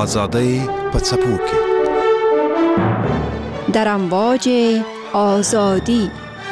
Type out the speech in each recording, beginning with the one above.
آزادی په څپو کې در امواج آزادی.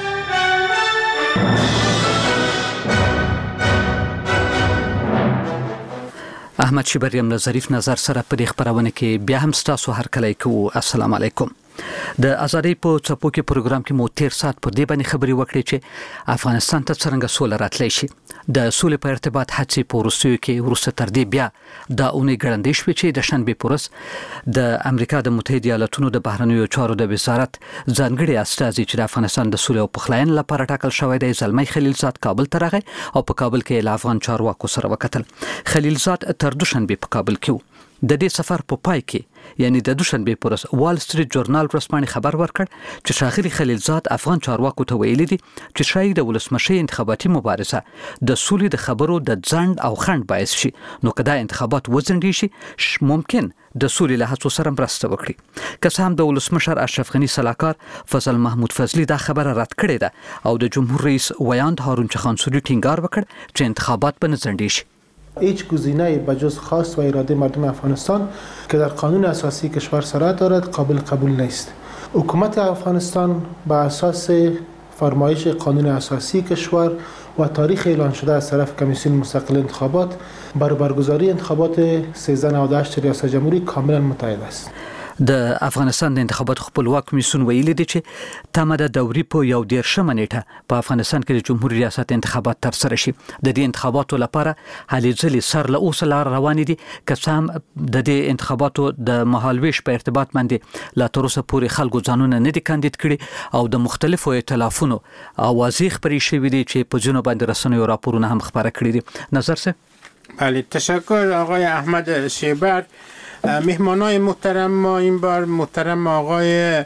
احمد شبریم ظریف نظر سره په دې خبرونه کې بیا هم تاسو هر کله کوو. السلام علیکم. د ازادي په څپو کې پروګرام کې مو 13 ساعت پر دې باندې خبري وکړې چې افغانستان ته څنګه سوله راتلی شي. د سولې په ارتباط هڅې په روسیې کې ورسته تر دې بیا د اونۍ ګړندې شوې چې د شنبې پورس د امریکا د متحده ایالاتونو د بهرنیو چارو د وزارت ځانګړي استازي چې د افغانستان د سولې او پخلاینې لپاره ټاکل شوی دی زلمی خلیلزاد کابل ته راغی او په کابل کې له افغان چارواکو سره وکتل. خلیلزاد تر دوشنبه په کابل کې و. د دې سفر په پای کې یعنی د دوشنبه پورس وال سټریټ جورنال ورسپانې خبر ورکړ چې ښاغلي خلیلزاد افغان چارواکو ته ویلي دي چې شاید د ولسمشي انتخاباتي مبارزه د سولې د خبرو د ځند او خند باعث شي. نو کدا انتخابات وځنډي شي ممکن د سولې له هڅو سره مرسته وکړي. که څه هم د ولسمشر اشرف غنی سلاکار فضل محمود فضلی دا خبره رد کړې ده او د جمهور رئیس ویاند هارون چخانسوري ټینګار وکړ چې انتخابات به نه ځنډي شي. هیچ گزینه بجز خواست و اراده مردم افغانستان که در قانون اساسی کشور صورت دارد قابل قبول نیست. حکومت افغانستان با اساس فرمایش قانون اساسی کشور و تاریخ اعلان شده از طرف کمیسیون مستقل انتخابات بر برگزاری انتخابات 1398 ریاست جمهوری کاملا متعهد است. د افغانستان د انتخاباتو خپلواک کمیسیون ویلي دی چې تمه د دوري په 11 نیټه په افغانستان کې د جمهوریت ریاست انتخابات تر سره شي. د دې انتخاباتو لپاره هلې ځلې سر له اوسه لار روانې دي. که څه هم د دې انتخاباتو د مهالویش په ارتباط باندې لا تر اوسه پورې خلکو ځانونه نه دي کاندید کړي او د مختلفو ائتلافونو اوازې خپرې شوې دي چې په ځینو باندې رسنیو راپورونه هم خبره کړي دي. نظر څه؟ بله، تشکر آقای احمد شیبر. مهمانای محترم ما این بار محترم آقای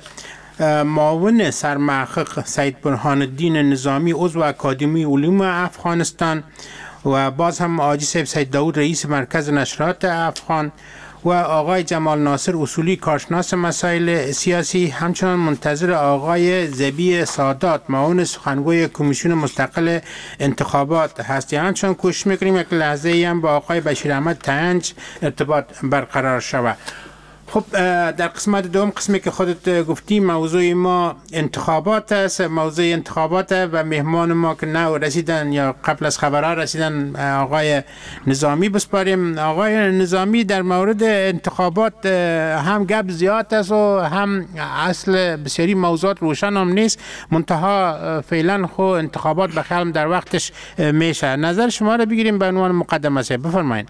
معاون سرمحقق سید برهان الدین نظامی عضو اکادمی علوم افغانستان و باز هم آجی صاحب سید داود رئیس مرکز نشرات افغان و آقای جمال ناصر اصولی کارشناس مسائل سیاسی، همچنان منتظر آقای زبی سادات معاون سخنگوی کمیسیون مستقل انتخابات هستی. همچنان کوشش میکنیم یک لحظه ای هم با آقای بشیر احمد تنج ارتباط برقرار شود. خب در قسمت دوم، قسمی که خودت گفتی، موضوع ما انتخابات است، موضوع انتخابات و مهمان ما که نه رسیدن یا قبل از خبرها رسیدن آقای نظامی بسپاریم. آقای نظامی، در مورد انتخابات هم گپ زیاد است و هم اصل بسیاری موضوعات روشن هم نیست، منتها فعلا خو انتخابات بخیالم در وقتش میشه. نظر شما رو بگیریم به عنوان مقدمه. بفرمایید.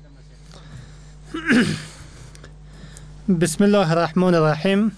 بسم الله الرحمن الرحیم.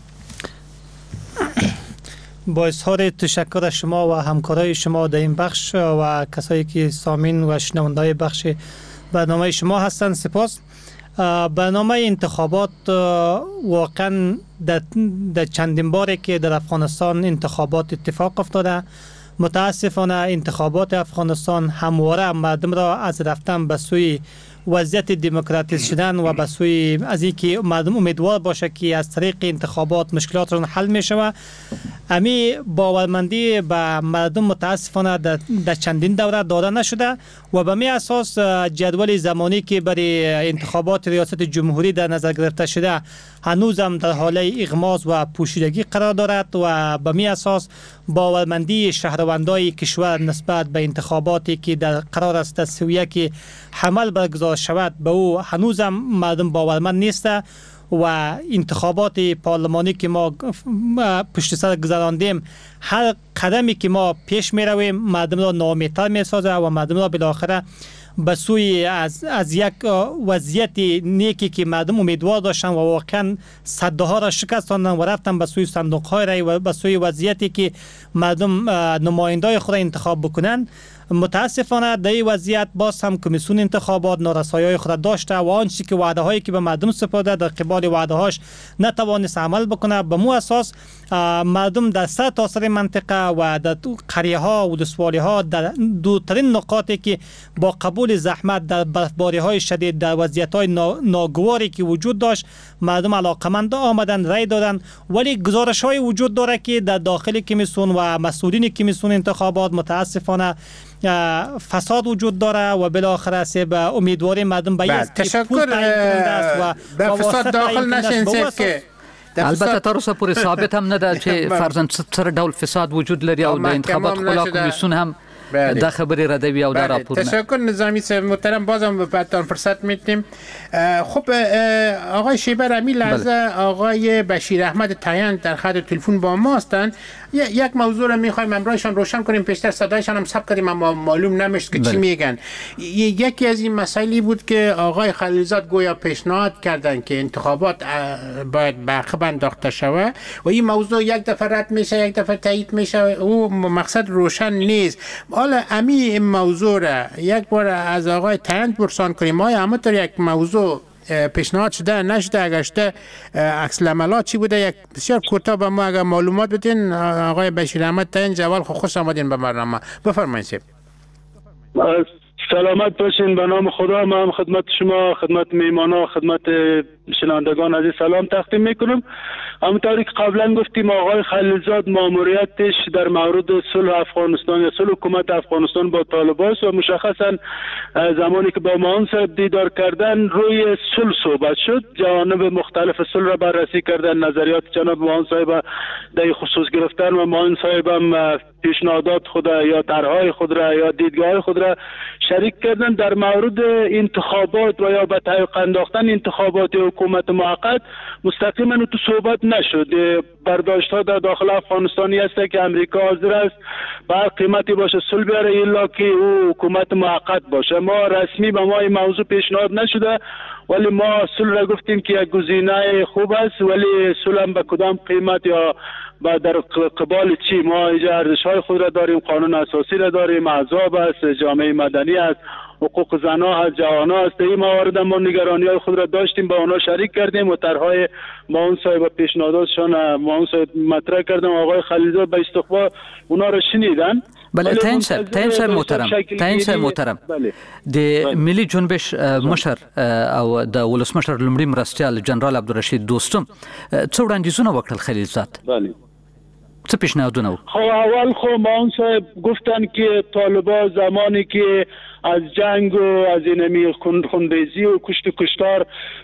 با اظهار تشکر شما و همکارای شما در این بخش و کسایی که سامعین و شنونده‌های بخش برنامه شما هستند سپاس. برنامه انتخابات واقعا در چندین باره که در افغانستان انتخابات اتفاق افتاده. متاسفانه انتخابات افغانستان همواره مردم را از رفتن به سوی وضعیت دموکراتیک شدن و به سوی از اینکه مردم امیدوار باشه که از طریق انتخابات مشکلاتشون حل میشه. امی باورمندی به مردم متاسفانه در چندین دوره داده نشده و به می اساس جدول زمانی که برای انتخابات ریاست جمهوری در نظر گرفته شده هنوزم در حال اغماض و پوشیدگی قرار دارد و به می اساس باورمندی شهروندان کشور نسبت به انتخاباتی که در قرار است تسویه که حمل برگزار شود به او هنوزم مردم باورمند نیست و انتخابات پارلمانی که ما پشت سر گذراندیم هر قدمی که ما پیش می رویم مردم را ناامیدتر می سازه و مردم را بالاخره به سوی از یک وضعیت نیکی که مردم امیدوار داشتن و واقعا صده ها را شکستاندن و رفتن به سوی صندوق های رای و به سوی وضعیتی که مردم نمایندای خود انتخاب بکنن. متاسفانه در این وضعیت باز هم کمیسیون انتخابات نارسایی‌های خود داشته و آنچه که وعده هایی که به مردم سپرده در قبال وعده هاش نتوانست عمل بکنه. به مو اساس مردم در سرتاسر منطقه و در قریه ها و ولسوالی ها در دورترین نقاطی که با قبول زحمت در برفباری های شدید در وضعیت های ناگواری که وجود داشت مردم علاقمند آمدن رای دادن، ولی گزارش های وجود داره که در داخل کمیسیون و مسئولین کمیسیون انتخابات متاسفانه فساد وجود داره و بالاخره به امیدواری مردم به این تشکر به فساد داخل نشین که البته تر اوسه پورې ثابت هم نه ده چې فرضاً څه ډول فساد وجود لري او د انتخابات خلا کمیسیون هم دا خبری ردوی او دا راپور. تشکر نظامی صاحب محترم، بازم بعدتان فرصت میدیم. خب آقای شیبر، امی لحظه آقای بشیر احمد تایند در خط تلفن با ما هستند. یک موضوع رو میخوایم امرایشان روشن کنیم، پیشتر صدایشان هم ثبت کردیم اما معلوم نمیشد که چی میگن. یکی از این مسائلی بود که آقای خلیلزاد گویا پیشنهاد کردن که انتخابات باید به عقب انداخته شود و این موضوع یک دفعه رد میشه یک دفعه تایید میشه، او مقصد روشن نیست. حالا امی این موضوع را یک بار از آقای تایند پرسان کنیم، آیا همونطور یک موضوع پیشنهاد شده نشده، اگر شده عکس العملات چی بوده؟ یک بسیار کوتاه به ما اگر معلومات بدین. آقای بشیر احمد تایند جوال خوش آمدین به برنامه، بفرمایید. سلامت باشین. به نام خدا من خدمت شما، خدمت میهمانا، خدمت شنوندگان عزیز سلام تقدیم میکنم. همونطوری که قبلا گفتیم آقای خلیلزاد ماموریتش در مورد صلح افغانستان یا صلح حکومت افغانستان با طالبان است و مشخصا زمانی که با معاون صاحب دیدار کردن روی صلح صحبت شد، جوانب مختلف صلح را بررسی کردن، نظریات جناب معاون صاحب در خصوص گرفتن و معاون صاحب هم پیشنهادات خود یا طرحهای خود را یا دیدگاه خود را شریک کردن. در مورد انتخابات و یا به تعیق انداختن انتخابات حکومت موقت مستقیما تو صحبت نشد. برداشت ها در داخل افغانستانی است که امریکا حاضر است به هر قیمتی باشه صلح بیاره الا که او حکومت موقت باشه. ما رسمی به ما این موضوع پیشنهاد نشده، ولی ما صلح را گفتیم که یک گزینه خوب است، ولی صلح به کدام قیمت یا در قبال چی؟ ما اینجا ارزش های خود را داریم، قانون اساسی را داریم، احزاب است، جامعه مدنی است، حقوق زنها هست، جوانها است. این موارد ما نگرانی های خود را داشتیم، با اونا شریک کردیم و طرحهای معاون صاحب پیشنهاداتشان معاون صاحب مطرح کردم. آقای خلیلزاد به استقبال اونا را شنیدن. بله تاین صاحب محترم د ملي جنبش مشر او د ولسمشر لومړي مرستیال جنرال عبدالرشید دوستم څو وړاندیزونه وکړل خلیلزاد؟ بله څه پیشنهادونه؟ خو اول معاون صاحب گفتن که طالبان زمانی که از جنگ و از اینمی خونریزی و کشت کشتار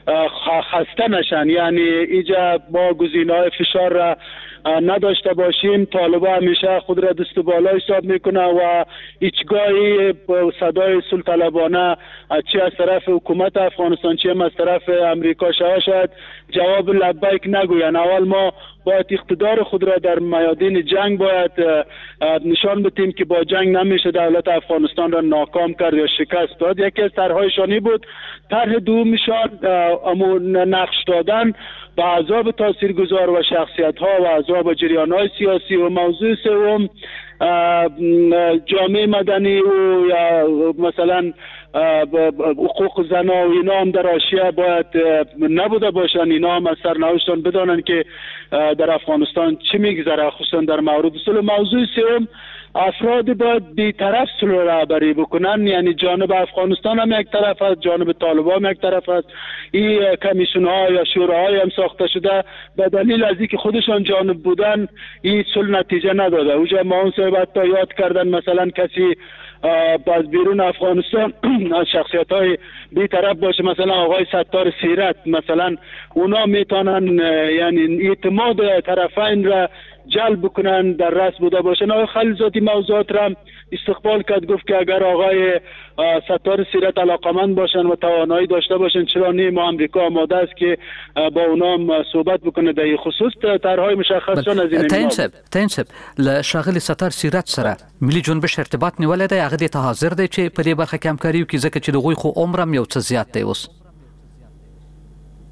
خسته نشن، یعنی اینجا ما گزینه‌های فشار را نداشته باشیم، طالبان همیشه خود را دست بالا حساب میکنه و هیچگاهی صدای صلح طلبانه چه از طرف حکومت افغانستان چه از طرف امریکا شاید جواب لبیک نگوین. اول ما باید اقتدار خود را در میادین جنگ باید نشان بدیم که با جنگ نمیشه دولت افغانستان را ناکام کرد یا شکست داد. یکی از طرحهایشانی بود. طرح دومشان نقش دادن به احزاب تاثیرگذار و شخصیت ها و احزاب و جریان های سیاسی و موضوع سوم جامعه مدنی و یا مثلا حقوق زنها و اینا هم در حاشیه باید نبوده باشن، اینا هم از سرنوشتان بدانن که در افغانستان چی میگذره، خصوصا در مورد صلح. موضوع سوم افراد باید بی‌طرف صلح رهبری بکنن، یعنی جانب افغانستان هم یک طرف است، جانب طالبان هم یک طرف است. این کمیسیون ها یا شوراهای هم ساخته شده به دلیل از اینکه خودشان جانب بودن این صلح نتیجه نداده. اونجا معاون صاحب حتی یاد کردن مثلا کسی باز بیرون افغانستان از شخصیت های بی‌طرف باشه، مثلا آقای ستار سیرت مثلا، اونا میتونن یعنی اعتماد طرفین را جلب بکنن در رأس بوده باشن. آقای خلیلزاد موضوعات را استقبال کرد، گفت که اگر آقای ستار سیرت علاقمند باشن و توانایی داشته باشن چرا نه، ما امریکا آماده است که با اونا صحبت بکنه در این خصوص. طرحهای مشخصشان از این تاین صاحب له ښاغلي ستار سیرت سره ملي جنبش ارتباط نیولې دی، هغه ته حاضر دی چې په دې برخه کې همکاري وکړي ځکه چې دغوی خو عمر هم یو څه زیات دی اوس.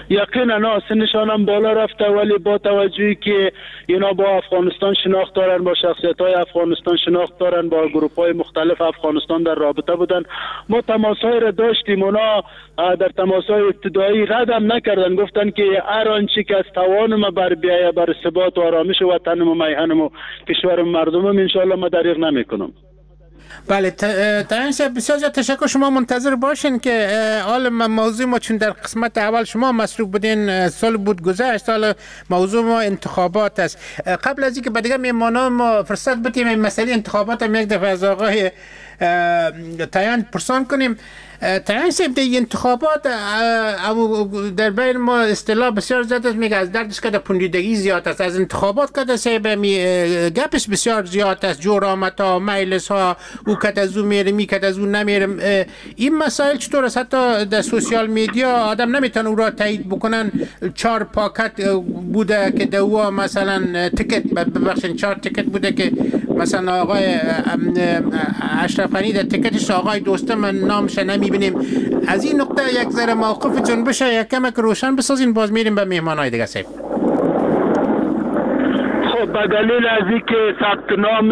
یقینا سنشان هم بالا رفته، ولی با توجهی که اینا با افغانستان شناخت دارن، با شخصیت‌های افغانستان شناخت دارن، با گروه‌های مختلف افغانستان در رابطه بودن. ما تماس‌های را داشتیم، اونا در تماس‌های ابتدایی ردم نکردن، گفتن که هر آنچه که از توان ما بر بیایه بر ثبات و آرامش وطن و میهن و کشور مردم ان شاء الله ما دریغ نمی‌کنم. بله بسیار زیاد تشکر. شما منتظر باشین که حال موضوع ما چون در قسمت اول شما مصروف بودین، سال بود گذشت، سال موضوع ما انتخابات است. قبل از اینکه به دیگه میهمانان ما فرصت بدیم این مسئله انتخابات هم یک دفعه از آقای تایان پرسان کنیم. تایان صاحب در انتخابات در بین ما اصطلاح بسیار زیاد است، میگه از دردش که در پوندیدگی زیاد است. از انتخابات که صاحب گپش بسیار زیاد است، جور آمد ها، میلس ها، او که از او میره می که از او نمیره. این مسائل چطور است؟ حتی در سوشیال میدیا آدم نمیتونه او را تایید بکنن. 4 پاکت بوده که دو مثلا تیکت ببخشید 4 تیکت بوده که مثلا آقای اشرف غنی در تیکتش آقای دوستم نامش نمیبینیم. از این نقطه یک ذره موقف جنبش یک کمک روشن بسازین، باز میریم به مهمانای دیگه. صاحب خب به دلیل از اینکه ثبت نام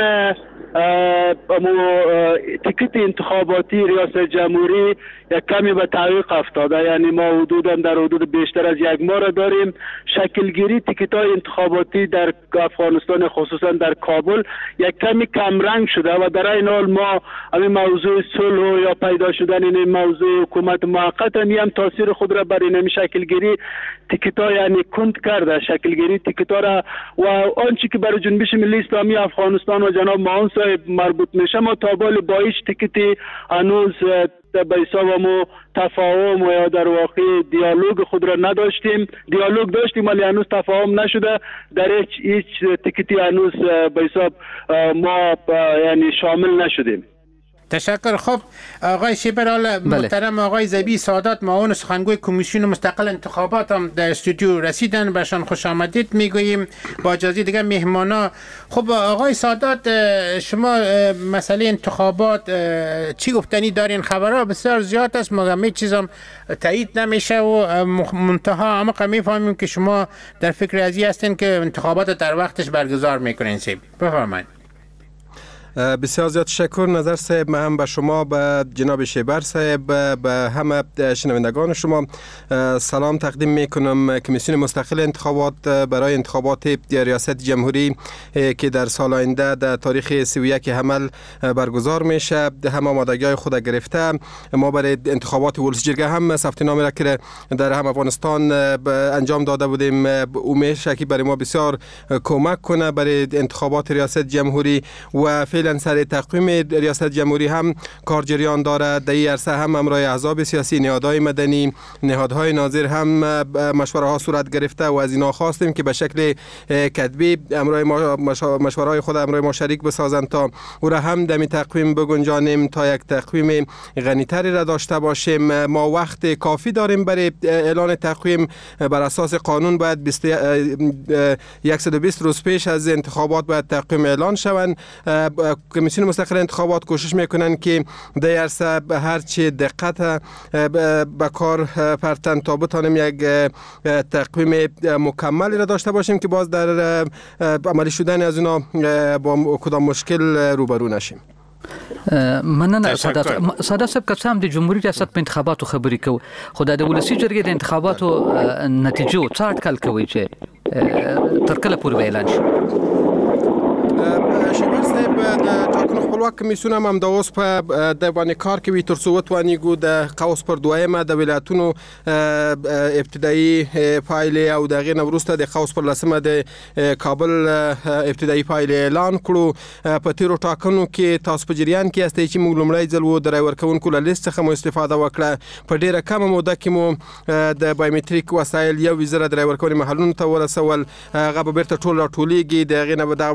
تیکت انتخاباتی ریاست جمهوری یک کمی به تعویق افتاده، یعنی ما حدوداً در حدود بیشتر از 1 ماه را داریم. شکلگیری تیکت های انتخاباتی در افغانستان خصوصا در کابل یک کمی کمرنگ شده و در این حال ما همین موضوع صلح یا پیدا شدن این موضوع حکومت موقت هم تاثیر خود را بر این شکلگیری تیکت ها یعنی کند کرده. شکلگیری تیکت ها را و آنچه که برای جنبش ملی اسلامی افغانستان و جناب معاون صاحب مربوط میشه، ما تا بال با هیچ تیکتی هنوز به حسابمو تفاهم و یا در واقع دیالوگ خود را نداشتیم. دیالوگ داشتیم ولی هنوز تفاهم نشده. در هیچ تیکتی هنوز به حساب ما یعنی شامل نشدیم. تشکر. خب آقای شیبر، محترم آقای زبی سادات معاون سخنگوی کمیسیون مستقل انتخابات هم در استودیو رسیدن، برشان خوش آمدید میگوییم. با اجازه دیگه مهمانا. خب آقای سادات، شما مسئله انتخابات چی گفتنی دارین؟ خبرها بسیار زیاد است، مگر همه چیزم تایید نمیشه و منتها عمق میفهمیم که شما در فکر ازی هستین که انتخابات در وقتش برگزار میکنین. بفرمایید. بسیار زیاد تشکر نظر صاحب. من هم به شما، به جناب شیبر صاحب، به همه شنوندگان شما سلام تقدیم میکنم. کمیسیون مستقل انتخابات برای انتخابات ریاست جمهوری که در سال آینده در تاریخ 31 حمل برگزار میشه همه آمادگی‌های خود گرفته. ما برای انتخابات ولس جرگه هم ثبت نام را که در هم افغانستان انجام داده بودیم، امید که برای ما بسیار کمک کنه برای انتخابات ریاست جمهوری و فعلا سر تقویم ریاست جمهوری هم کار جریان داره. در این عرصه هم امرای احزاب سیاسی، نهادهای مدنی، نهادهای ناظر هم مشوره ها صورت گرفته و از اینا خواستیم که به شکل کتبی امرای مشوره های خود امرای ما شریک بسازند تا او را هم دمی تقویم بگنجانیم تا یک تقویم غنی‌تری را داشته باشیم. ما وقت کافی داریم برای اعلان تقویم. بر اساس قانون باید 120 روز پیش از انتخابات باید تقویم اعلان شوند. کمیسیون مستقل انتخابات کوشش میکنن که در عرصه هر چی دقت به کار پرتن تا بتانیم یک تقویم مکملی را داشته باشیم که باز در عملی شدن از اینا با کدام مشکل روبرو نشیم. مننه سادات صاحب. که څه هم د جمهوریت ریاست په انتخاباتو خبرې کوو، خو د ولسی جرګې د انتخاباتو نتیجو څه اټکل کوي چې تر کله پورې اعلان شي؟ شیبر صاحب، د ټاکنو خپلواک کمیسیون هم د اوس په د باندې کار کوي تر څو وتوانیږو د قوس پر دویمه د ولایتونو ابتدایي پایلې او دغه نه وروسته د قوس پر لسمه د کابل ابتدایي پایلې اعلان کړو. په تیرو ټاکنو کې تاسو په جریان کې استئ چې موږ لومړی ځل و د رای ورکونکو له لیست څخه مو استفاده وکړه. په ډیره کمه موده کې مو د بایومټریک وسایل یو وزره د رای ورکونې محلونو ته ورسول. هغه به بیرته ټول راټولیږي، د هغې نه به دغه معلومات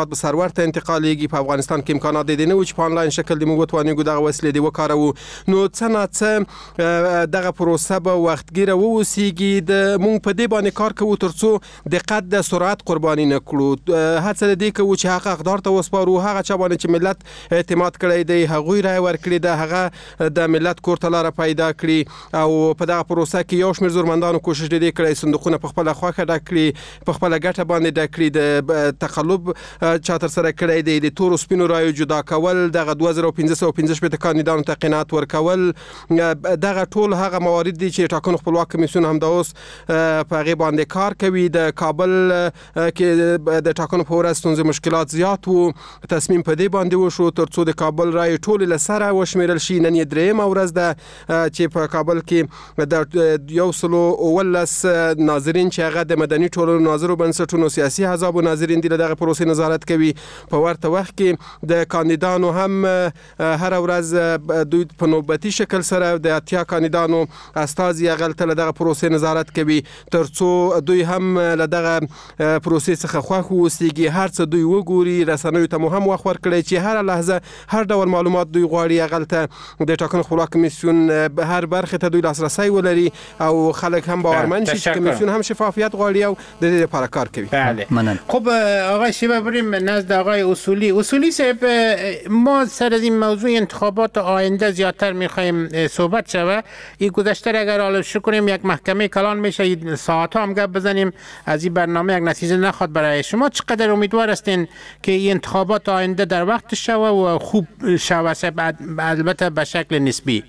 اطلاعات به سرور ته انتقالیږي. په افغانستان کې امکانات دي نه و چې په انلاین شکل د موږ توانیږو دغه وسیلې دی وکاروو. نو څه نه څه دغه پروسه به وختګیره ووسیږي. د موږ په دې باندې کار کوو ترڅو دقت د سرعت قرباني نه کړو. هڅه دې کوو چې هغه اقدار ته وسپارو، هغه چا باندې چې ملت اعتماد کړی دی هغوی رای ورکړي ده، هغه د ملت کور ته لاره پیدا کړي او په دغه پروسه کې یو شمېر زورمندانو کوشش دې کړی صندوقونه په خپله خوښه ډک کړي، په خپله ګټه باندې ډک کړي. د تقلب چا ترسره کړی دی، د تورو سپینو رایو جدا کول، دغه 2515 کاندیدانو ته قناعت ورکول، دغه ټول هغه موارد دي چې ټاکنو خپلواک کمیسیون هم د اوس په هغې باندې کار کوي. د کابل کې د ټاکنو په ورځ ستونزې مشکلات زیات وو، تصمیم په دې باندې وشو ترڅو د کابل رایې ټولې له سره وشمېرل شي. نن یې درېیمه ورځ ده چې په کابل کې د 119 ناظرین چې هغه د مدني ټولنو ناظرو بنسټونو سیاسي احزابو ناظرین دي له دغه پروسې نظارت کوي. په ورته وخت کې د کاندیدانو هم هر ورځ دوی په نوبتي شکل سره د 80 کاندیدانو استازي هغه له دغه پروسې نظارت کوي ترڅو دوی هم له دغه پروسې څخه خوښ واوسيږي. هر څه دوی وګوري، رسنیو ته هم وخت ورکړي چې هر لحظه هر ډول معلومات دوی غواړي هغه ته د ټاکنو خپلواک کمیسیون هر برخه ته دوی لاسرسی ولري او خلک هم باورمن شي چې کمیسیون هم شفافیت غواړي او د دې لپاره کار کوي. بله. خب آقای شیبه بریم نزد آقای اصولی صاحب، ما سر از این موضوع انتخابات آینده زیادتر میخوایم صحبت شوه. این گذشته اگر حالا شروع کنیم یک محکمه کلان میشه، ساعت ها هم گپ بزنیم، از این برنامه یک نتیجه نخواد برای شما. چقدر امیدوار هستین که این انتخابات آینده در وقت شوه و خوب شوه، البته به شکل نسبی؟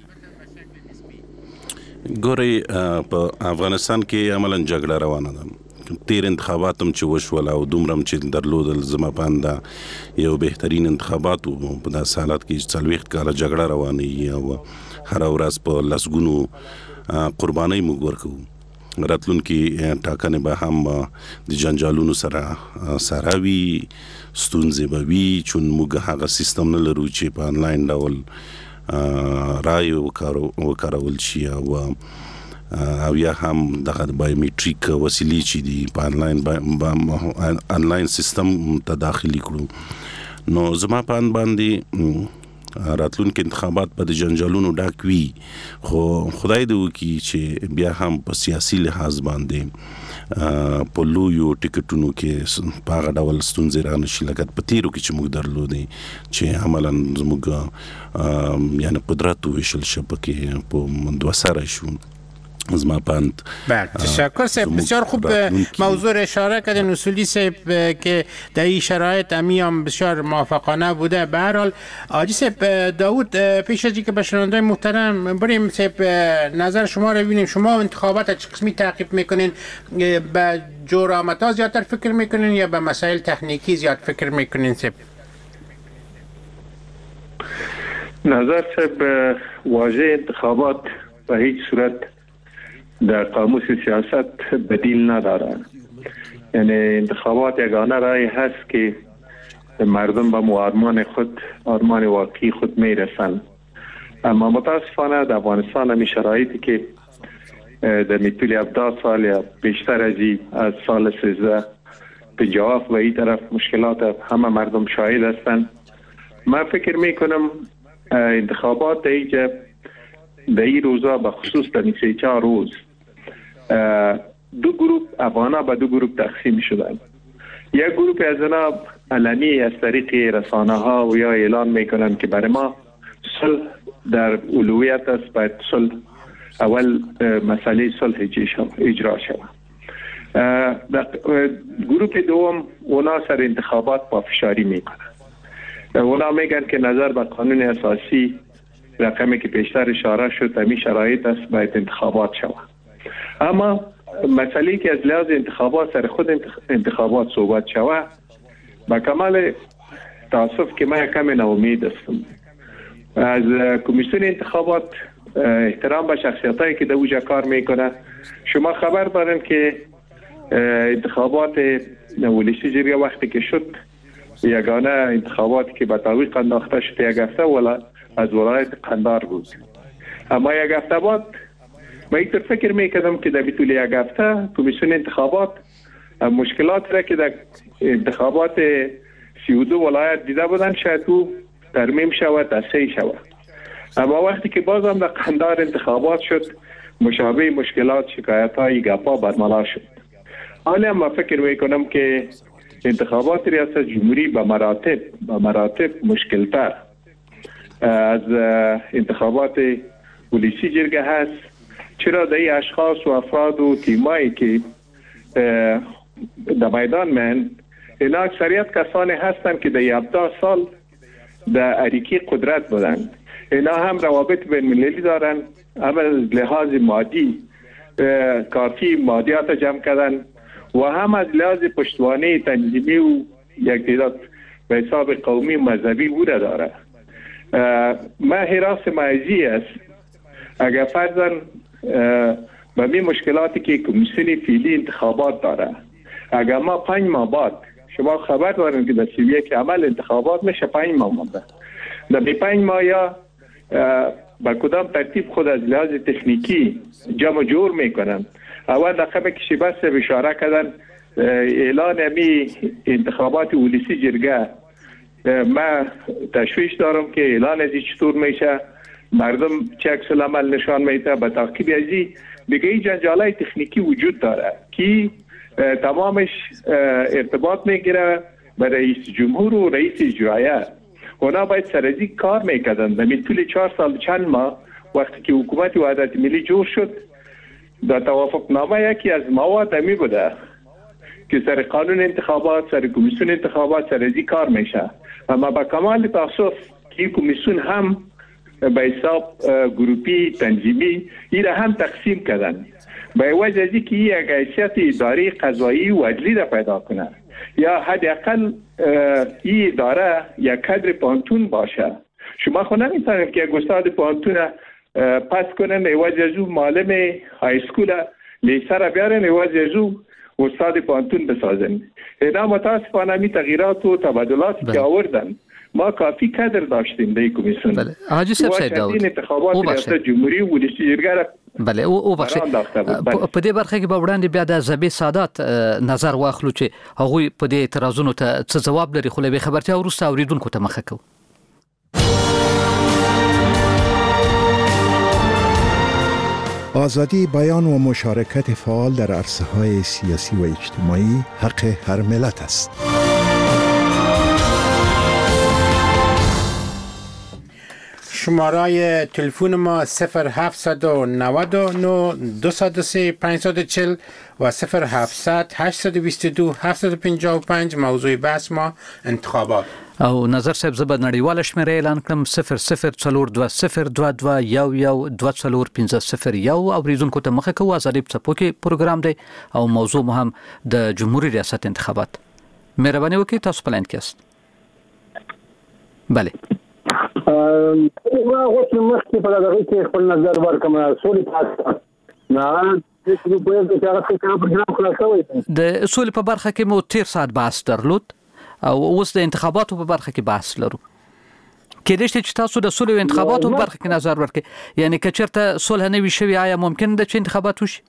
ګورئ، په افغانستان کې عملاً جګړه روانه ده. تیر انتخابات هم چې وشول او دومره هم چې درلودل، زما په اند یو بهترین انتخابات و. په داسې حالات کې 40 کاله جګړه روانه او هر ورځ په لسګونو قربانۍ موږ ورکوو. راتلونکي ټاکنې به هم د جنجالونو سره وي، ستونزې به وي، چون موږ هغه سیستم نه لرو چې په انلاین ډول رای وکارول شي او یا هم دغه بایومټریک وسیلې چې دي په انلاین سیستم ته داخلي کړو. نو زما په اند باندې راتلونکي انتخابات په د جنجالونو ډک وي، خو خدای دې وکړي چې بیا هم په سیاسي لحاظ باندې په لویو ټیکټونو کې په هغه ډول ستونزې رانشي لکه په تیرو کې چې موږ درلودې چې عملاً زموږ یعنی قدرت وویشل شه پکې په دوه سره شو. زما پند. بله، تشکر صاحب. بسیار خوب موضوع اشاره کردن اصولی صاحب که در این شرایط هم بسیار موافقانه بوده. به هر حال آجی صاحب داود، پیش از اینکه به شنوندگان محترم بریم صاحب نظر شما رو ببینیم. شما انتخابات چه قسمی تعقیب میکنین؟ به جرأت‌ها زیادتر فکر میکنین یا به مسائل تکنیکی زیاد فکر میکنین صاحب؟ نظر صاحب، واژه انتخابات به هیچ صورت در قاموس سیاست بدیل نداره. یعنی انتخابات یگانه رای هست که مردم به آرمان خود، آرمان واقعی خود میرسن. اما متاسفانه در افغانستان همی شرایطی که در طول 17 سال یا بیشتر از سال 13 به جواب و این طرف مشکلات همه مردم شاهد هستند. من فکر میکنم انتخابات در این روزا به خصوص در 3-4 روز دو گروه افغانا به دو گروه تقسیم شدند. یک گروه از اینا علنی از طریق رسانه ها و یا اعلان میکنند که برای ما صلح در اولویت است، باید صلح اول مسئله صلح اجرا شود. گروه دوم اونا سر انتخابات پافشاری میکنند. اونا میگن که نظر به قانون اساسی رقمی که پیشتر اشاره شد همین شرایط است باید انتخابات شود. اما مسئله که از لحاظ انتخابات سر خود انتخابات صحبت شود، با کمال تاسف که من کمی ناامید هستم از کمیسیون انتخابات. احترام به شخصیتایی که در اوجا کار میکنه. شما خبر دارین که انتخابات ولشی جریه وقتی که شد، یگانه انتخاباتی که به تعویق انداخته شد یک هفته از ولایت قندار بود. اما یک هفته بعد من اینطور فکر میکردم که در طول یک هفته کمیسیون انتخابات مشکلات را که در انتخابات 32 ولایت دیده بودن شاید او ترمیم شود تصحیح شود. اما وقتی که باز هم در قندهار انتخابات شد مشابه مشکلات شکایت های گپا برملا شد. حالا من فکر میکنم که انتخابات ریاست جمهوری به مراتب مشکلتر از انتخابات پلیسی جرگه هست، چرا در این اشخاص و افراد و تیمایی که در میدان من اینا اکثریت کسانی هستند که در 17 سال در اریکی قدرت بودند. اینا هم روابط بین المللی دارن، هم از لحاظ مادی کافی مادیات جمع کردن و هم از لحاظ پشتوانه تنظیمی و یک تعداد به حساب قومی مذهبی بوده داره. ما حراس معیزی است اگر فرضاً به می مشکلاتی که کمیسیون فعلی انتخابات داره، اگر ما 5 ماه بعد شما خبر دارین که در سوریه که عمل انتخابات میشه 5 ماه مونده، در 5 ماه یا با کدام ترتیب خود از لحاظ تکنیکی جمع جور میکنن. اول دقیقه که بس اشاره کردن اعلان امی انتخابات ولیسی جرگه، ما تشویش دارم که اعلان ازی چطور میشه، مردم چه عکس العمل نشان میده، به تعقیب ازی دیگه جنجالای تکنیکی وجود داره که تمامش ارتباط میگیره به رئیس جمهور و رئیس اجرایه. اونا باید سرازی کار میکردن. در طول 4 سال چند ماه وقتی که حکومت وحدت ملی جور شد، در توافق نامه یکی از مواد می بوده که سر قانون انتخابات، سر کمیسیون انتخابات سرازی کار میشه. اما با کمال تاسف که کمیسیون هم به حساب گروپی تنظیمی این هم تقسیم کردن به وجه ازی که یک حیثیت اداره قضایی و عدلی را پیدا کنه، یا حداقل این اداره یک کادر پانتون باشه. شما خود نمیتونید که یک استاد پانتون پس کنن ایواز از او معلم های اسکول لیسه را بیارن ایواز از او استاد پانتون بسازن. اینا متاسفانه می تغییرات و تبادلاتی که آوردن ما کافی کادر داشتیم در کمیسیون. بله حاجی صاحب سید داود انتخابات ریاست جمهوری و ولسی جرګه بله او بخښه په دې برخه کې به وړاندې بیا د زبې سادات نظر واخلو چې هغوی په دې اعتراضونو ته څه ځواب لري، خو له خبرتیا وروسته اوریدونکو ته مخه کوو. آزادی بیان و مشارکت فعال در عرصه‌های سیاسی و اجتماعی حق هر ملت است. شماره تلفن ما 0799 203 540 و 0700 822 755. موضوع بحث ما انتخابات. او نظر صاحب زبر نړیواله شمیره اعلان کړم 004202212450 اوریدونکو ته مخه کوو. ازادي په کې پروګرام دی او موضوع مو هم د جمهوریت ریاست انتخابات. مهرباني وکړئ تاسو په لاین کې یاست. بله ما غوښتل مخکې په دغه کې خپل نظر ورکړم. سولې پاتې نه د سولې په برخه کې مو 13 ساعت بحث درلود او اوس د انتخاباتو په برخه کې بحث لرو. کېدای شي چې تاسو د سولې او انتخاباتو په برخه کې نظر ورکړئ، یعنی که چېرته صلح نه وي شوی آیا ممکن ده چې انتخابات وشي؟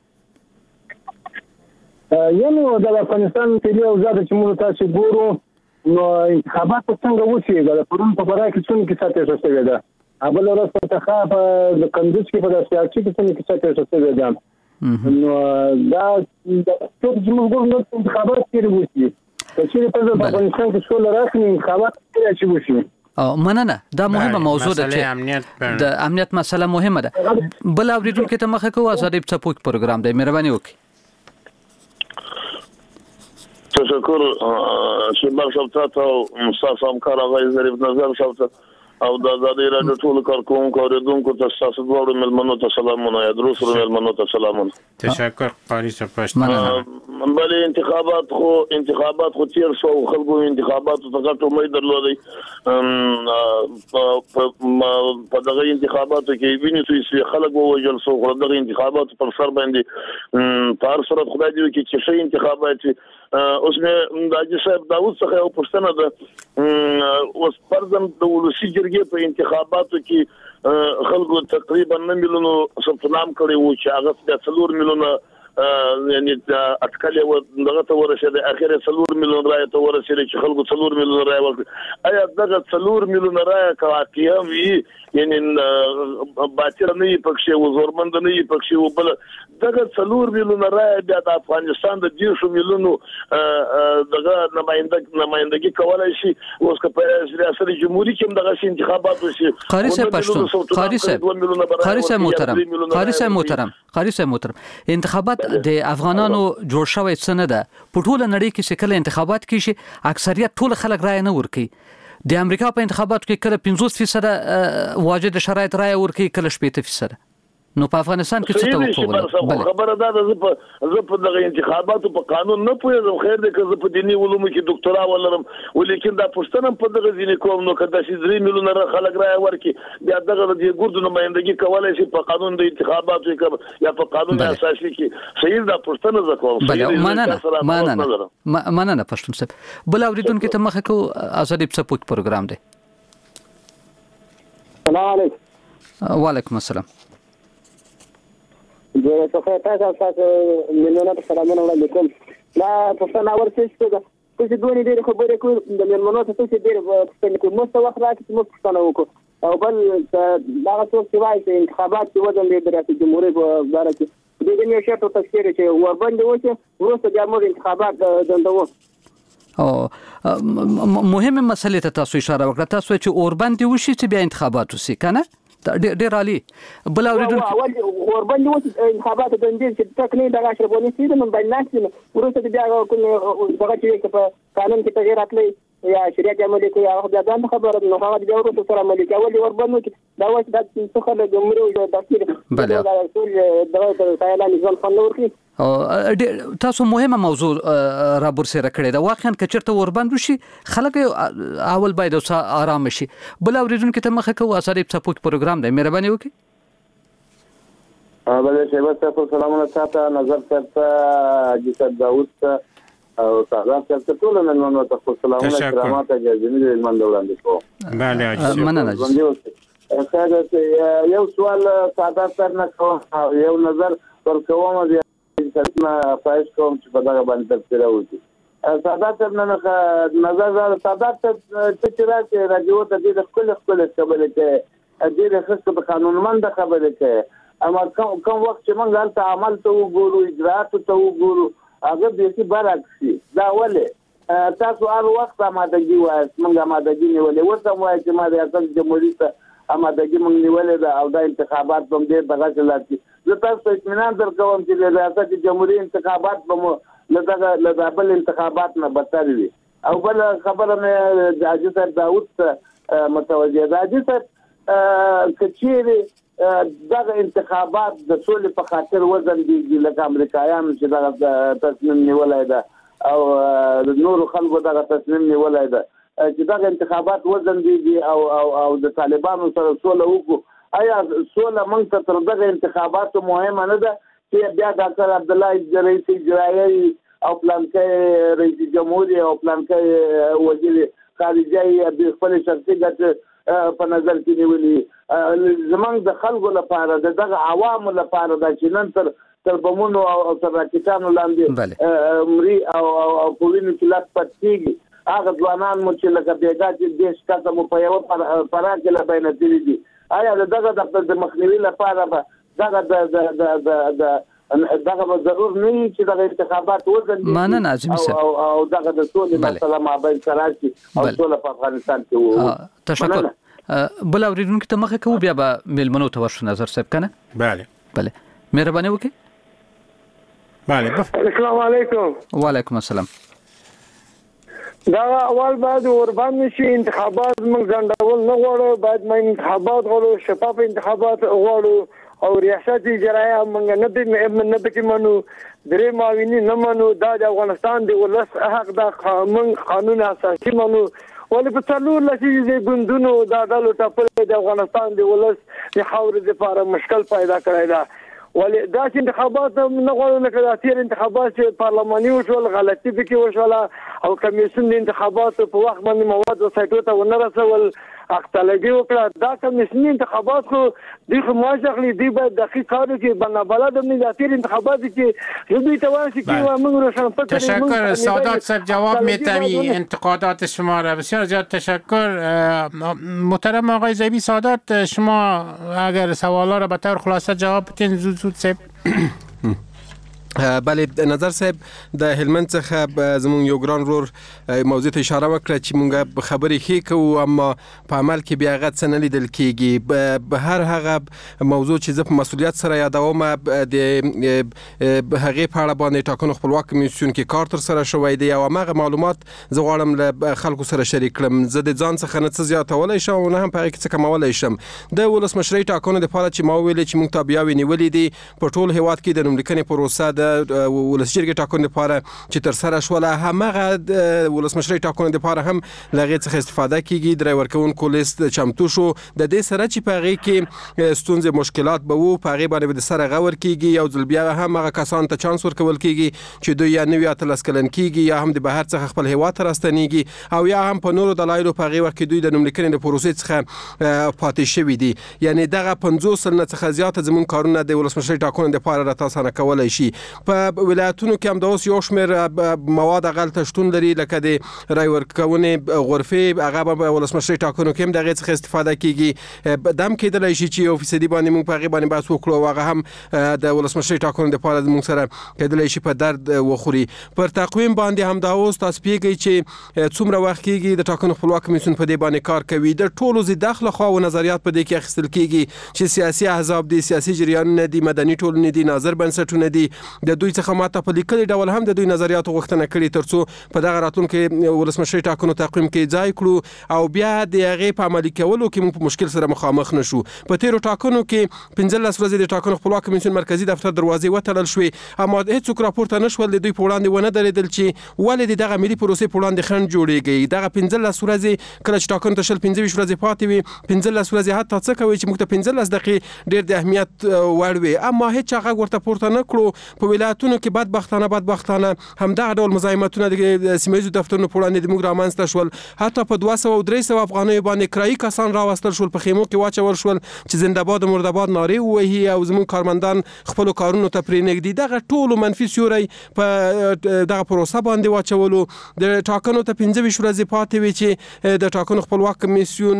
یعنی د افغانستان ملي اوضاع چې موږ تاسو ګورو نو انتخابات څنګه وشي د پرون په برای کې څنګه کیسه تیر شوې ده، ابل ورځ په انتخاب د کندوز کې په سیاسي کې څنګه کیسه تیر شوې ده. نو دا چې موږ ګورو انتخابات کې وشي چې په افغانستان کې څول راځي انتخابات کې وشي. مننه دا مهمه موضوع ده چې د امنیت مسله مهمه ده. بل اوریدونکو ته مخه کوو. ازادي په پروګرام دی، مهرباني وکړئ. تشکر شیبر صاحب ته او مصطفی همکار غوړي ظریف نظر صاحب او د آزادۍ راډیو ټول کارکونکو اوریدونکو ته تاسو ډول ملمنو ته سلامونه. درود سره ملمنو ته سلامونه. تشکر قاری صاحب. بلې انتخابات خو تیر شو، خلکو انتخابات ته غټ امید درلودي. په دغه انتخاباتو کې ویني چې خلک ووجل سو، خو دغه انتخابات پر سر باندې په هر صورت خدای دې وکړي چې شي انتخابات. اوس مې د حاجي صاحب داوود څخه یو پوښتنه ده. اوس فرضاً د ولسی جرګې په انتخاباتو کې خلکو تقریبا 9 میلیونو ثبت نام کړي وو چې هغه د 4 میلیونه یعنی اټکل یو دغه ته ورسېد اخر 4 میلیون رای ته ورسېد چې خلکو 4 میلیون رای ورکړي آیا دغه 4 میلیون رای کواکیه وی یعنی باطل نه پکښې وزورمند نه پکښې وبل دغه 4 میلیون رای بیا د افغانستان د 200 میلیونو دغه نمائندګي کولای شي اوس که په ریاست جمهوریت کې دغه انتخابات وشي قاری صاحب پښتون قاری صاحب محترم انتخابات د افغانانو جوړ شوی څه نه ده په ټوله نړۍ کې چې کله انتخابات کیږي اکثریت ټول خلک رائے نه ورکي د امریکا په انتخاباتو کې کله 50% واجد شرایط رائے ورکي کله 80% نو په افغانستان کې څه توقع ولا خبره ده زه په دغه انتخاباتو په قانون نه پوهیږم خیر دې که زه په دیني علومو کې ډاکټرا ولرم ولیکن دا پښتنه په دغه ځینې کوم نو کدا چې 3 میلیون خلک رائے ورکي بیا دغه د ګوردو نمائندګي کولای شي په قانون د انتخاباتو کې یا په قانون اساسي کې صحیح دا پښتنه زکوم مننه پښتون صاحب بل اوریدونکو ته مخه کو ازادي سپوت پروګرام دی السلام علیکم وعلیکم السلام زه تاسو مليونه سلامونه وړاندې کوم لا پښتنه ورسېږي چې دوی ډېر خبرې کوي د مليونو ته څه ډېر پښتنه کوي مو څه وخت راځي چې مو پښتنه وکړو او بل دا څه چې وایي چې انتخابات کې وزن د ریاست جمهوریت په اړه کې د دې یو شرط تذکر چې ورباندې وشه ورسته د امر انتخابات دندو او مهمه مسله ته تاسو اشاره وکړه تاسو چې اورباندې وشي چې بیا انتخابات وسی کنه ډېر عالی بل اوریدونکو ورباندې وشي انتخابات دندې چې تکني د غاشربونی سي د من باندې ورسته بیا کوم دغه چې په قانون کې تغییر راغلی یا شریعت عملي کوي هغه بیا د خبره نو هغه بیا ورته سره عملي کوي ورباندې دا وایي د څه خلک جمهوریت د تفسیر بله دغه تعالی نظام فنور کې تاسو مهمه موضوع را برسېره کړې ده واقعا که چېرته وربند وشي خلک اول باید آرام شي بل اوریدونکو ته مخه کوو ازادي سپوت پروګرام دی مهرباني وکړئ بله شیبه صاحب سلامونه تاسو نظر صاحب حاجي صاحب داوود او سلام صاحب ټول نن تاسو سلامونه کرامات جزمي من وړاندې کوم بله مننه یو سوال ساده سر نه کوم یو نظر پر کوم ما فایش کوم چې په دغه باندې تفسیر وکړي سادات ابن نظر سادات چې راځي ته د خپل خبرې کې د خصوص په قانونمند خبرې کې اما کوم وخت چې موږ هلته عمل ته وګورو اجرات ته وګورو هغه به چې برعکس دا ولې تاسو هر وخت آمادګي وایي موږ آمادګي نیولې ورته وایي چې ما د ریاست جمهوریت آمادګي موږ نیولې ده او دا انتخابات هم ډېر دغه چلاتي زه تاسو اطمینان درکوم چې د ریاست جمهوریت انتخابات به له بل انتخابات نه بدتر وي او بل خبره مې د حاجي صاحب داوود متوجه ده حاجي صاحب که چیرې دغه انتخابات د سولې په خاطر وزن دي لکه امریکایانو چې دغه تصمیم نیولی ده او د نورو خلکو دغه تصمیم نیولی ده چې دغه انتخابات وزن دي او د طالبانو سره سوله وکړو آیا سوله موږ ته تر دغه انتخاباتو مهمه نه ده چې بیا ډاکټر عبدالله رئیس اجرایي او پلانکۍ رئیس جمهوریت او پلانکۍ وزیر خارجه د خپل شخصي ګټې په نظر کې نیولي زموږ د خلکو لپاره دغه عوامو لپاره دا چې نن تر بمونو او تر راکټانو لاندې مري او په وینو کې لاس پټ کېږي هغه ځوانان مو چې لکه بیګا چې دیش کسه مو په یوه پراخ کې له بینه تېرې دي آیا دغه د مخنیوي لپاره به دغه به ضرور نه وي چې دغه انتخابات وځنډي مننه عظیم صاحب او دغه د سولې مسله مابین سره راشي او سوله په افغانستان کې تشکر بل اوریدونکو ته مخه کوو بیا به میلمنو ته ورشو نظر صاحب کنه بله مهرباني وکړئ بله السلام علیکم وعلیکم السلام دا اول باید ورباندې شي انتخابات موږ ځنډول نه غواړو باید موږ انتخابات غواړو شفاف انتخابات غواړو او ریاست اجرایه موږ نه پکې منو درې معاونین نه منو دا د افغانستان د ولس حق د قانون اساسي منو ولې په څلور لسیزې ګوندونو دا ډلو ټاپل د افغانستان د ولس د خاورې لپاره مشکل پیدا کړی دا ولې دا چې انتخابات نه غواړو لکه دا تیر انتخابات چې پارلماني وشول غلطي پکې وشوله او کمیسیون د انتخاباتو په وخت باندې مواد سایټو ته ونه رسول اختلافي وکړه دا کمیسیون انتخابات خو دی خو ماشغلی دی به دقیق کارو که بنابرای دمیداتیر انتخاباتی که دوی توانسی که و من روشن فکر تشکر سادات صاحب جواب میتمی انتقادات شما را بسیار زیاد تشکر. محترم آقای زیبی سادات شما اگر سوالا را به طور خلاصه جواب بدین زود صاحب. بله نظر صاحب د هلمند څخه زمون یو ګران رور موضوع ته اشاره وکړه چې مونږ خبرې ښې کوو اما په عمل کې بیا هغه څه نه لیدل کېږي. به هر هغه موضوع چې زه په مسؤلیت سره یادوم د هغې په اړه باندې ټاکنو خپلواک کمیسیون کې کار ترسره شوی دی او هماغه معلومات زه غواړم له خلکو سره شریک کړم. زه د ځان څخه نه څه زیاتولی شم او نه هم په هغې کې څه کمولی شم. د ولسمشرۍ ټاکنو دپاره چې ما وویلې چې مونږ تابعیاوې نیولې دي په ټول هېواد کې د نوملیکنې پروسه د ولس جرګې ټاکنو لپاره چې ترسره شوله هماغه د ولسمشرۍ ټاکنو لپاره هم له هغې څخه استفاده کیږي. د رای ورکوونکو لیست چمتو شو د دې سره چې په هغې کې ستونزې مشکلات به وو په هغې باندې به د سره غور کیږي. یو ځل بیا هم هغه کسانو ته چانس ورکول کیږي چې دوی یا نوي اتلس کلن کیږي یا هم د بهر څخه خپل هیواد ته راستنیږي او یا هم په نورو دلایلو په هغې وخت کې دوی د نوملیکنې د پروسې څخه پاتې شوي دي. یعنی دغه 50 سلنه څخه زیاته زموږ کارونه د ولسمشرۍ ټاکنو لپاره راته اسانه کولی شي. په ولایتونو کې هم د اوس یو شمېر مواد هغلته شتون لري لکه د رای ورکونې غرفې هغه به په ولسمشرۍ ټاکنو کې هم د هغې څخه استفاده کیږي. دا هم کیدلی شي چې یو فیصدي باندې موږ په هغې باندې بحث وکړو او هغه هم د ولسمشرۍ ټاکنو دپاره موږ سره کیدلی شي په درد وخوري. پر تقویم باندې هم دا اوس تاسو پوهېږئ چې څومره وخت کیږي د ټاکنو خپلواک کمیسیون په دې باندې کار کوي. د ټولو ضد اخله خوا و نظریات په دې کې اخیستل کیږي چې سیاسي احزاب دي، سیاسي جریانونه دي، مدني ټولنې دي، ناظر بنسټونه دي. د دوی څخه ماته په لیکلي ډول هم د دوی نظریاتو غوښتنه کړې ترڅو په دغه راتلونکي ولسمشرۍ ټاکنو تقویم کې ځای کړو او بیا د هغې په عملي کولو کې موږ په مشکل سره مخامخ نه شو. په تېرو ټاکنو کې 15 ورځې د ټاکنو خپلواک کمیسیون مرکزي دفتر دروازې وتړل شوې اما هېڅوک راپورته نه شول د دوی په وړاندې ونه درېدل چې ولې د دغه ملي پروسې په وړاندې خنډ جوړېږي. دغه 15 ورځې کله چې ټاکنو ته 25 ورځې پاتې وي 15 ورځې حتی څه کوي چې موږ ته 15 دقیقې ډېر د اهمیت وړ وي اما هېڅ غږ ورته پورته نه کړو. په ولایتونو کې بدبختانه همدغه ډول مزاحمتونه د سیمه‌ییزو دفترونو په وړاندې موږ رامنځته شول. حتی په 200 او 300 افغانیو باندې کرایي کسان راوستل شول، په خیمو کې واچول شول چې زنده‌باد او مرده‌باد نارې ووهي او زموږ کارمندان خپلو کارونو ته پرېنږدي. دغه ټولو منفي سیوری په دغه پروسه باندې واچولو. د ټاکنو ته 25 ورځې پاتې وي چې د ټاکنو خپلواک کمیسیون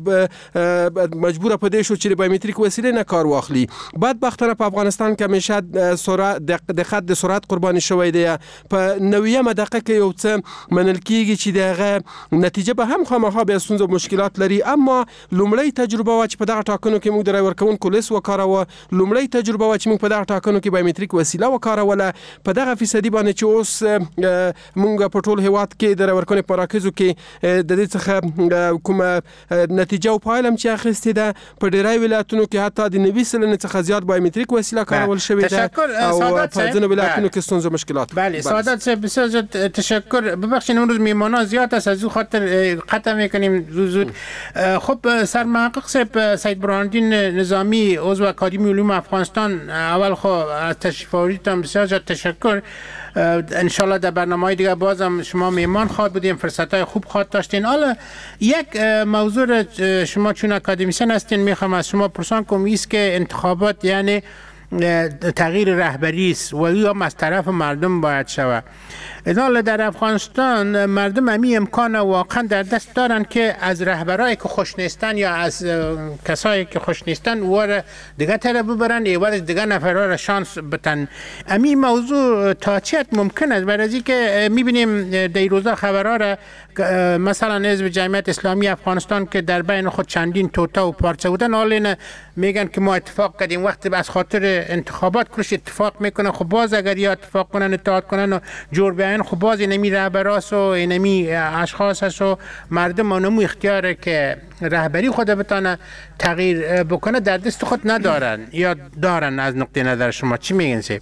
مجبوره په دې شو چې د بایومتریک وسیلې نه کار واخلي. بدبختانه په افغانستان کې همیشه د خط د سرعت قرباني شوی دی. په 90مه دقیقه کې یو څه منل کیږي چې دغه نتیجه به هم خامخا بیا ستونزې او مشکلات لري اما لومړی تجربه وه چې په دغه ټاکنو کې موږ د رای ورکوونکو لیست وکاروه. لومړی تجربه وه چې موږ په دغه ټاکنو کې بایومتریک وسیله وکاروله. په دغه فیصدي باندې چې اوس موږ په ټول هیواد کې د رای ورکونې په مراکزو کې د دې څخه کومه نتیجه او پایله چې اخیستې ده په ډېری ولایتونو کې حتی د 90 سلنې څخه زیات بایومتریک وسیله کارول شوې ده او په ځینو ولایتونو کې ستونزې مشکلات. بله سعادت صاحب بسیار زیاد تشکر. ببخشید امروز میهمانان زیاد است از او خاطر قطع میکنیم زود. خب سرمحقق صاحب سید برهان‌الدین نظامی عضو اکادمی علوم افغانستان اول خب از تشریف آوریدتان بسیار زیاد تشکر. انشالله در برنامه‌های دیگه بازم شما میهمان خواهد بودیم، فرصت‌های خوب خواهد داشتین. حالا یک موضوع شما چون اکادمیسین هستین میخوام از شما پرسان کنم است که انتخابات یعنی تغییر رهبری است و یا از طرف مردم باید شود. حالا در افغانستان مردم همی امکان واقعا در دست دارن که از رهبرایی که خوش نیستن یا از کسایی که خوش نیستن و دیگه طرف ببرن ایوارش دیگه نفرها را شانس بتن. امی موضوع تا چه ممکن است؟ برای از که میبینیم در روزا خبرها را مثلا حزب جمعیت اسلامی افغانستان که در بین خود چندین توته و پارچه بودن حالا میگن که ما اتفاق کردیم وقتی از خاطر انتخابات کلش اتفاق میکنن. خب باز اگر یا اتفاق کنن اتحاد کنن و جور بیان خب باز اینمی رهبراس و اینمی اشخاص هست و مردم اونمو اختیاره که رهبری خود بتانه تغییر بکنه در دست خود ندارن یا دارن. از نقطه نظر شما چی میگن سیب؟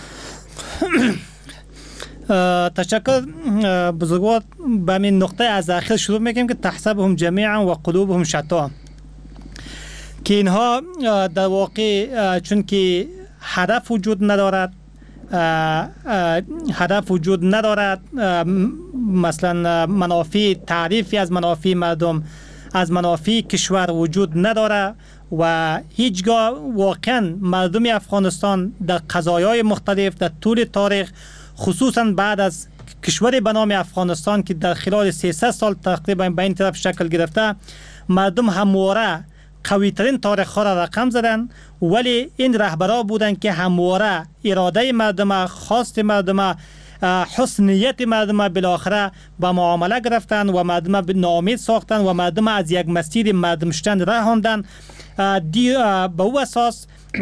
تشکر بزرگوار. به همین نقطه از آخر شروع میکنیم که تحسبهم جمیعا و قلوبهم شتا، که اینها در واقع چون که هدف وجود ندارد مثلا منافع تعریفی از منافع مردم از منافع کشور وجود نداره و هیچگاه واقعا مردم افغانستان در قضایای مختلف در طول تاریخ، خصوصا بعد از کشور به نام افغانستان که در خلال 300 سال تقریبا به این طرف شکل گرفته، مردم همواره قوی ترین تاریخ ها را رقم زدن، ولی این رهبران بودن که همواره اراده مردم، خواست مردم، حسن نیت مردم بالاخره با معامله گرفتن و مردم به ناامید ساختن و مردم از یک مسیر مردم شدن رهاندن. به او اساس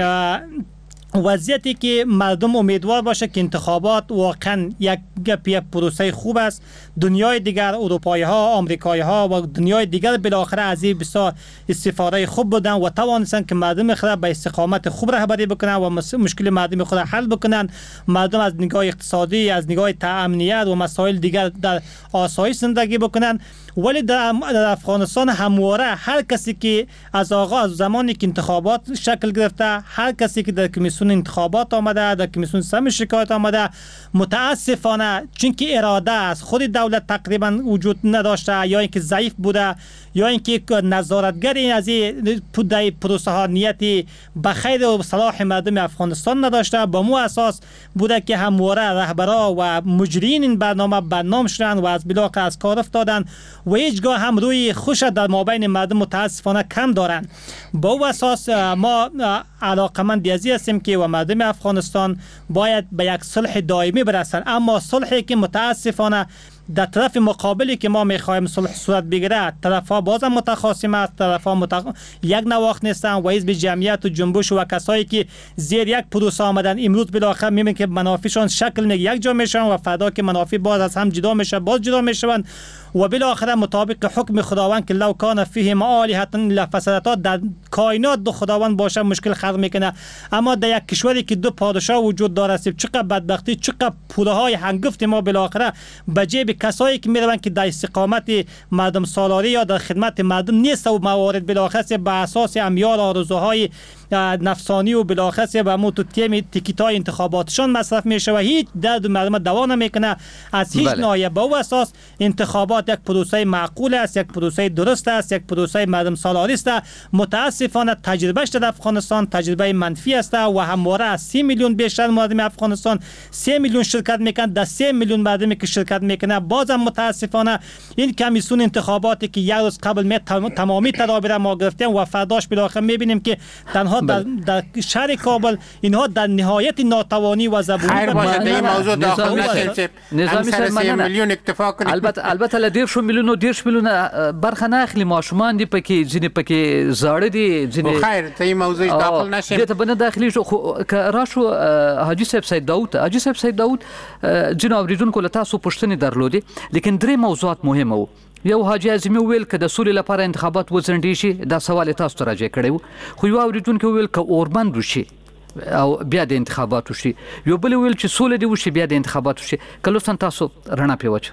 وضعیتی که مردم امیدوار باشه که انتخابات واقعا یک پروسه خوب است. دنیای دیگر، اروپایی ها، آمریکایی ها و دنیای دیگر بالاخره از این بسیار استفاده خوب بودن و توانستن که مردم خود به استقامت خوب رهبری بکنن و مشکل مردم خود حل بکنن. مردم از نگاه اقتصادی، از نگاه امنیت و مسائل دیگر در آسایش زندگی بکنن. ولی در افغانستان همواره هر کسی که از آغاز زمانی که انتخابات شکل گرفته، هر کسی که در کمیسیون انتخابات آمده، در کمیسیون سم شکایت آمده، متاسفانه چون که اراده از خود دولت تقریبا وجود نداشته، یا اینکه ضعیف بوده، یا اینکه نظارتگری از این پروسه ها نیتی به خیر و صلاح مردم افغانستان نداشته. با مو اساس بوده که همواره رهبرا و مجرین این برنامه بدنام شدن و از بلاک از کار افتادن و هیچگاه هم روی خوش در مابین مردم متاسفانه کم دارن. با او اساس ما علاقمند ازی هستیم که و مردم افغانستان باید به یک صلح دائمی برسن، اما صلحی که متاسفانه در طرف مقابلی که ما میخوایم صلح صورت بگیره، طرفا بازم متخاصم است، طرفا یک نواخت نیستن و حزب جمعیت و جنبش و کسایی که زیر یک پروسه آمدن امروز بالاخره میبینیم که منافعشان شکل یک جا میشن و فردا که منافع باز از هم جدا میشه، باز جدا میشون و بالاخره مطابق حکم خداوند که لو کان فیهم آلهة لفسدتا، در کائنات دو خداوند باشه مشکل خلق میکنه. اما در یک کشوری که دو پادشاه وجود داره، چقدر بدبختی، چقدر پوله های هنگفت ما بالاخره به جیب کسایی که میروند که در استقامت مردم سالاری یا در خدمت مردم نیست و موارد بالاخره به اساس امیال آرزوهای نفسانی و بالاخره به مو تو تیکیتای انتخاباتشان مصرف میشه و هیچ درد مردم دوا نمیکنه از هیچ ناحیه. به او اساس انتخابات یک پروسه معقول است، یک پروسه درست است، یک پروسه مردم سالاری است. متاسفانه تجربهش در افغانستان تجربه منفی است و همواره از 30 میلیون بیشتر مردم افغانستان 3 میلیون شرکت میکنند. در 3 میلیون مردمی که شرکت میکنه بازم متاسفانه این کمیسیون انتخاباتی که یک روز قبل تمامی تدابیر ما گرفتیم و فرداش بالاخره میبینیم که تنها در شهر کابل اینها در نهایت ناتوانی و زبونی خیر باشه در این موضوع داخل نشید. نظامی سر 3 میلیون اکتفا کنید. البته ل 10 میلیون و 10 میلیون برخه نه اخلي ماشومان دي پکې ځینې پکې زاړه دي ځینې. خیر ته این موضوع داخل نشید. دته بنه داخلي شو راشو حاجی صاحب سید داوود جناب ریډونکو له تاسو پوښتنې درلودي، لیکن درې موضوعات مهمه وو. یو حاجی اعظمي ویل که د سولې لپاره انتخابات وځنډي شي، دا سوال تاسو ته راځي کړی وو، خو یو اوریدونکو ویل که اوربند وشي او بیا د انتخابات وشي، یو بل ویل چې سولې دی وشي بیا د انتخابات وشي. کله څنګه تاسو رڼا پیوچ؟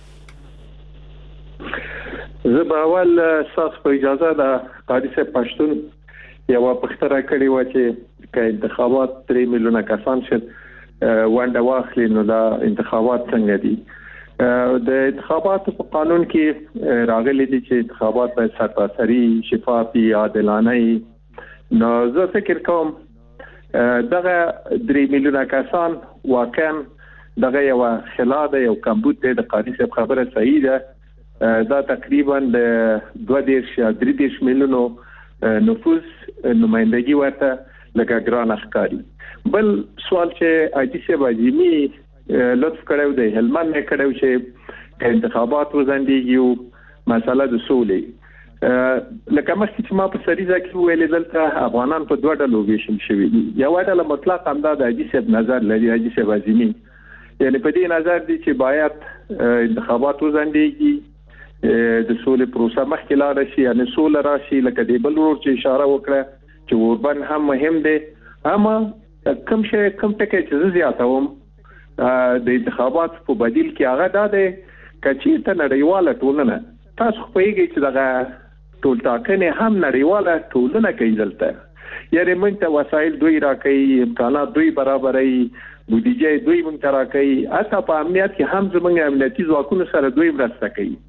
زه به اول اساس په اجازه د قاری صاحب پښتون یو پختره کړی و چې که انتخابات 3 میلیونه کسان شد ونده واخلي نو دا انتخابات څنګه دي. د انتخاباتو په قانون کې راغلي دي چې انتخابات باید سرتاسري، شفافي، عادلانه. نو زه فکر کوم دغه 3 میلیونه کسان واقعا دغه یو خلا ده، یو کمبود ده. د قاری صاحب خبره صحیح ده. دا تقریبا د 2 یا 3 میلیونو نفوس نمائندگی ورته لکه ګران ښکاري. بل سوال چې اجي صاحب اجمي لطف کړو د هلمند نه کړو چې انتخابات وزندګي او مسله د سولې لکه مخکې چې ما په سریزه کې ویل دلته افغانان په دوه ډلو ویشل شوي دي. یو ډله مطلق همدا د اجي صاحب نظر لري، اجي صاحب اجمي یعنی په دې نظر دي چې باید انتخابات وزندګي، د سولې پروسه مخکې لاړ شي، یعنی سوله راشي. لکه دی بل ورور چې اشاره وکړه چې اوربند هم مهم دی. اما کوم ټکی چې زه زیاتوم د انتخابات په بدیل کې هغه دا دی چې ته نړیواله ټولنه، تاسو خو پوهیږئ چې دغه ټول ټاکنې هم نړیواله ټولنه کوي دلته. یعنی موږ ته وسایل دوی راکوي، امکانات دوی برابروي، بودیجه دوی موږ ته راکوي، حتی په امنیت کې هم زموږ امنیتي ځواکونو سره دوی مرسته کوي.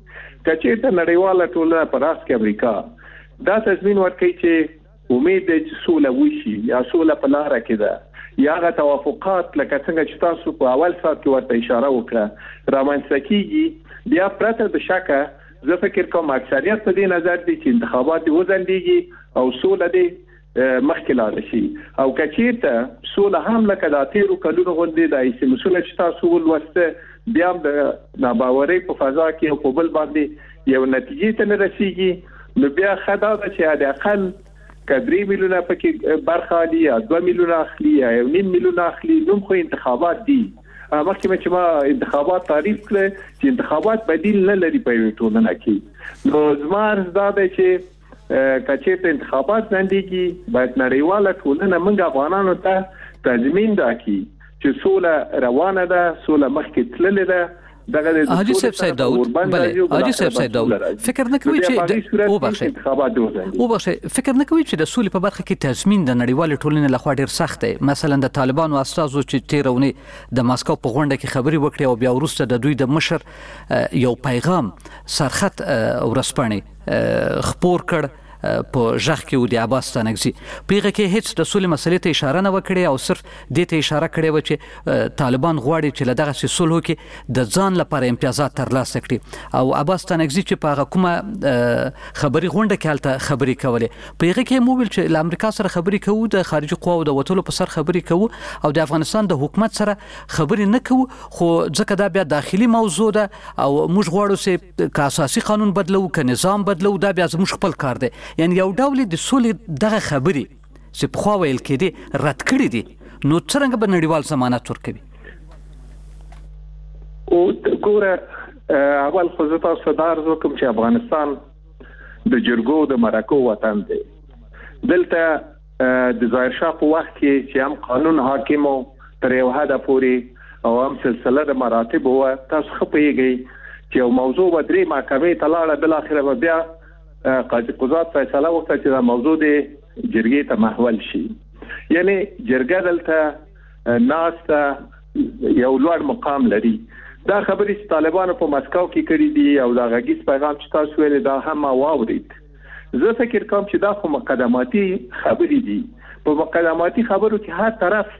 کچېرته نړیواله ټولنه په راس کې امریکا دا تضمین ورکوي چې امید ده چې سوله وشي یا سوله په لاره کې ده یا هغه توافقات لکه څنګه چې تاسو په اول سات کې ورته اشاره وکړه رامنځته کیږي بیا پرته د شکه زه فکر کوم اکثریت په دې نظر دي چې انتخابات وځنډيږي او سوله دې مخکې لاړ شي او کچېرته سوله هم لکه د تیرو کلونو غوندې د ایسي مسوله چې تاسو ولوسته بیا د ناباورۍ په فضا کې او په بل باندې یو نتیجې ته نه رسیږي نو بیا خدا د چې د اقل کدري میلیونه پکې برخه دي یا 2 میلیونه اخلي یا 1.5 میلیونه اخلي نو خو انتخابات دي مخکې چې ما انتخابات تعریف کړ چې انتخابات بدیل نه لري په یو ټولنه کې نو زمار زده چې کچېته انتخابات ځندېږي باید نړیواله ټولنه موږ افغانانو ته تضمین راکړي چې سوله روانه ده سوله مخکې تللې ده حاجی صاحب داود بله حاجی صاحب داود فکر نه کوي چې او بخښه فکر نه کوي چې د سولې په برخه کې تضمین د نړیوال ټولنې لخوا ډیر سخت دی مثلا د طالبانو استازو چې تیرونی د ماسکو په غونډه کې خبري وکړي او بیا وروسته د دوی د مشر یو پیغام سرخط ورسپانې خپور کړ په ځخ کې ودی عباس ستانکزي پیغه کې هیڅ د سولې مسلې ته اشاره نه وکړي او صرف د ته اشاره کړي و چې طالبان غواړي چې لدغه سولو کې د ځان لپاره امتیازات ترلاسه کړي او عباس ستانکزي چې په کومه خبري غونډه کې حالت خبري کولې پیغه کې موبایل چې د امریکا سره خبري کوو د خارجي قواو د وټولو په سر خبري کوو او د افغانستان د حکومت سره خبري نه کوو خو ځکه دا بیا داخلي موضوع ده او موږ غواړو چې اساسي قانون بدلو ک نظام بدلو دا بیا زموږ خپل کار دی یعنی یو ډول د سولې دغه خبري چې په خو ویل کېدی رد کړی دي نو څنګه به نړیوال ضمانت ورکوي او ګوره اول خو زه تاسو ته عرض وکم چې افغانستان د جرګو د مرکو وطن دی دلته د ظاهر شاه په وخت کې چې هم قانون حاکم تر یو حد پورې او هم سلسله د مراتب هو تاسو خپېږي چې یو موضوع و درې محکمې ته لاړه بل اخر بیا قاضي قضات فیصله وکړه چې دا موضوع د جرګې ته محول شي یعنی جرګه دلته ناسته یو لوړ مقام لري دا خبرې چې طالبانو په مسکو کې کړې دي او دا غږیز پیغام چې تاسو ویل دا هم واورید زه فکر کوم چې دا خو مقدماتي خبرې دي په مقدماتي خبرو کې هر طرف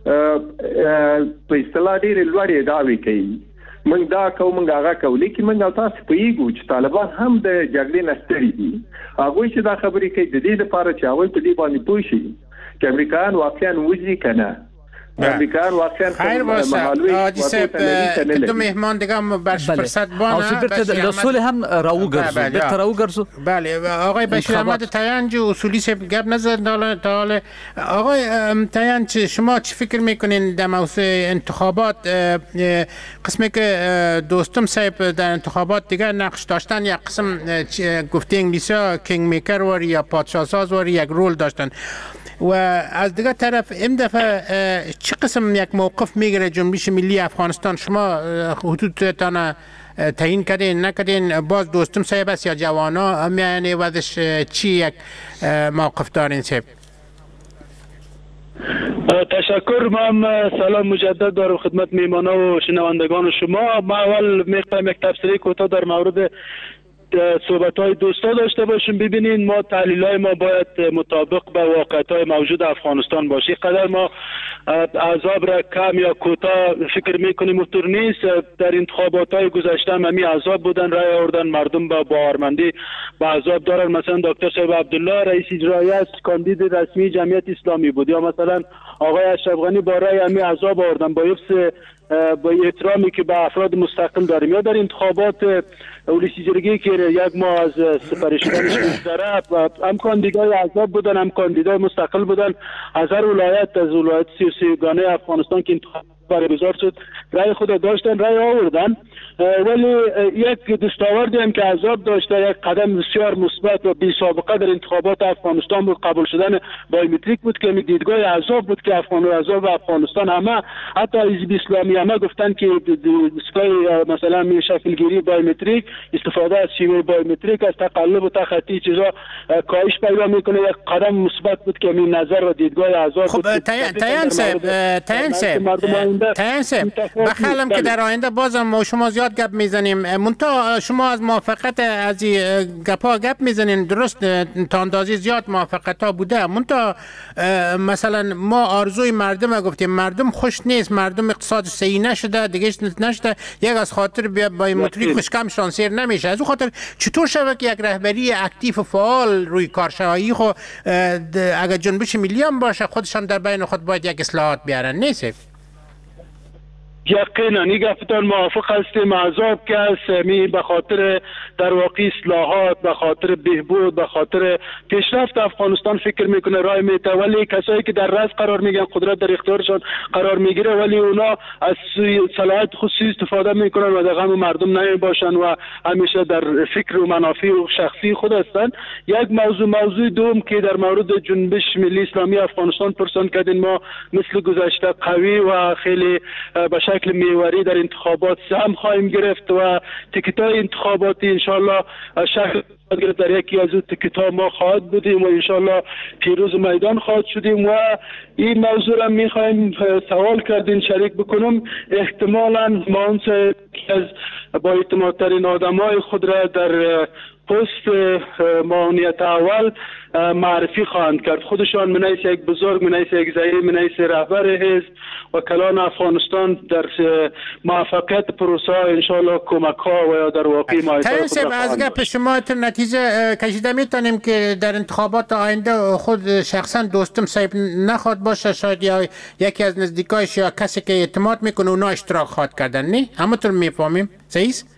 په اصطلاح ډېر لوړې دعوې کوي من دا کوم هغه کولی کې من تاسو په یګو چې طالبان هم د جګړې نستري دي هغه چې دا خبرې کوي د دې لپاره چې اول په دې باندې پوه شي چې امریکایان واقعا وځي کنه امریکایان واقعا خیر باشه حاجی صاحب دو مهمان دیگه هم برش فرصت بانه رسول هم راوگرزو بله آقای بشیر احمد تایان جو اصولی صاحب گپ نزد حالا آقای تایان شما چی فکر میکنین در موضوع انتخابات قسمی که دوستم صاحب در انتخابات دیگه نقش داشتن یا قسم گفته انگلیسی ها کینگ میکر وار یا پادشاه ساز وار یک رول داشتن و از دیگه طرف این دفعه چه قسم یک موقف میگیره جنبش ملی افغانستان شما حدودتان تعیین کردین نکردین باز دوستم صاحب است یا جوانا یعنی وضعش چی یک موقف دارین صاحب تشکر من سلام مجدد دارم خدمت میهمانان و شنوندگان شما ما اول میخوایم یک تفسیری کوتاه در مورد صحبت‌های دوستا داشته باشیم ببینین ما تحلیل‌های ما باید مطابق با واقعیت‌های موجود افغانستان باشه قدر ما عذاب را کم یا کوتاه فکر می‌کنیم اونطور نیست در انتخابات‌های گذشته هم عذاب بودن رای آوردن مردم با باورمندی با عذاب دارن مثلا دکتر صاحب عبدالله رئیس اجرایی است کاندید رسمی جمعیت اسلامی بود یا مثلا آقای اشرف غنی با رای هم عذاب آوردن با حفظ با احترامی که به افراد مستقل داریم یا در انتخابات اولیسی جرگی که یک ماه از سپارشدنش می‌گذره هم کاندیدای عذاب بودن هم کاندیدای مستقل بودن از هر ولایت از ولایت 33 گانه افغانستان که انتخاب برگزار شد رای خود داشتن رای آوردن ولی یک دستاوردی هم که عذاب داشته یک قدم بسیار مثبت و بی سابقه در انتخابات افغانستان بود قبول شدن بایومتریک بود که دیدگاه عذاب بود که عذاب افغانستان همه حتی حزب اسلامی همه گفتن که مثلا شکلگیری بایومتریک استفاده از شیوه بایومتریک از تقلب و تخطی چیزا کاهش پیدا میکنه یک قدم مثبت بود که می نظر و دیدگاه عذاب بود تایان صاحب بخیالم که در آینده بازم ما شما زیاد گپ میزنیم، منتها شما از موافقت از گپا گپ میزنین، درست تا اندازی زیاد موافقت ها بوده، منتها مثلا ما آرزوی مردم گفتیم، مردم خوش نیست، مردم اقتصاد صحیح نشده دیگه نشده، یک از خاطر بایومتریک خوشکم شانسیر نمیشه. از اون خاطر چطور شده که یک رهبری اکتیو فعال روی کارشایی خو اگر جنبش ملی هم باشه خودشان در بین خود باید یک اصلاحات بیارن، نیست؟ یقینا این گفتان موافق هستیم. عذاب که هست می به خاطر در واقع اصلاحات، به خاطر بهبود، به خاطر پیشرفت افغانستان فکر میکنه راه میته، ولی کسایی که در رأس قرار میگیرن، قدرت در اختیارشان قرار میگیره، ولی اونا از صلاحیت خصوصی استفاده میکنن و در غم مردم نمیباشن و همیشه در فکر و منافع و شخصی خود هستن. یک موضوع دوم که در مورد جنبش ملی اسلامی افغانستان پرسان کردین، ما مثل گذشته قوی و خیلی به شکل میوری در انتخابات سهم خواهیم گرفت و تیکت‌های انتخاباتی انشالله شکل گرفت. در یکی از اون تیکت‌ها ما خواهد بودیم و انشالله پیروز میدان خواهد شدیم. و این موضوع را میخوایم سوال کردین شریک بکنم، احتمالاً ما اون از با اعتمادترین آدمای خود را در پست معاونیت اول معرفی خواهند کرد. خودشان من حیث یک بزرگ، من حیث یک زعیم، من حیث رهبر حزب و کلان افغانستان در موفقیت پروسه ها انشالله کمک ها و یا در واقع مایسای خود را از گپ شما نتیجه کشیده میتونیم که در انتخابات آینده خود شخصا دوستم صاحب نخواد باشه، شاید یا یکی از نزدیکایش یا کسی که اعتماد میکنه اونا اشتراک خواهد کردن، نه؟ همونطور میفهمیم، صحیح است؟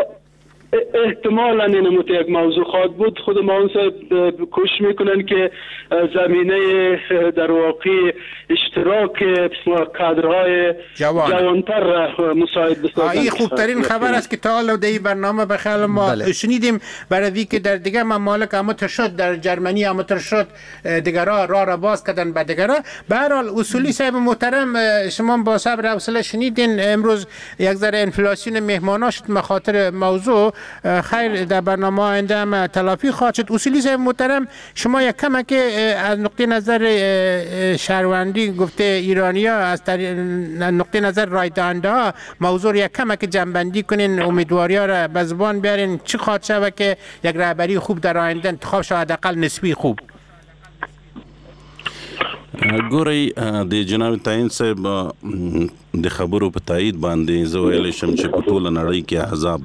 احتمالاً این یک موضوع خواهد بود. خود معاون صاحب کوشش میکنن که زمینه در واقع اشتراک کادرهای جوانتر را مساعد بسازن. این خوبترین خبر است که تا حالا در این برنامه به خیال ما شنیدیم، برای که در دیگه ممالک امتر شد، در جرمنی امتر شد، دیگرها را باز کردن به دیگرها. به هر حال اصولی صاحب محترم، شما با صبر حوصله شنیدین. امروز یک ذره انفلاسیون مهمانا شد مخاطر موضوع، خیر در برنامه آینده هم تلافی خواهد شد. اصولی صاحب محترم، شما یک کم که از نقطه نظر شهروندی گفته ایرانیا، از نقطه نظر رای دهنده ها موضوع یک کم که جنبندی کنین، امیدواری ها را به زبان بیارین، چی خواهد شود که یک رهبری خوب در آینده انتخاب شود، حداقل نسبی خوب؟ ګورئ د جناب تعین صاحب د خبرو په تایید باندې زه ویلی شم چې په ټوله نړۍ کې احزاب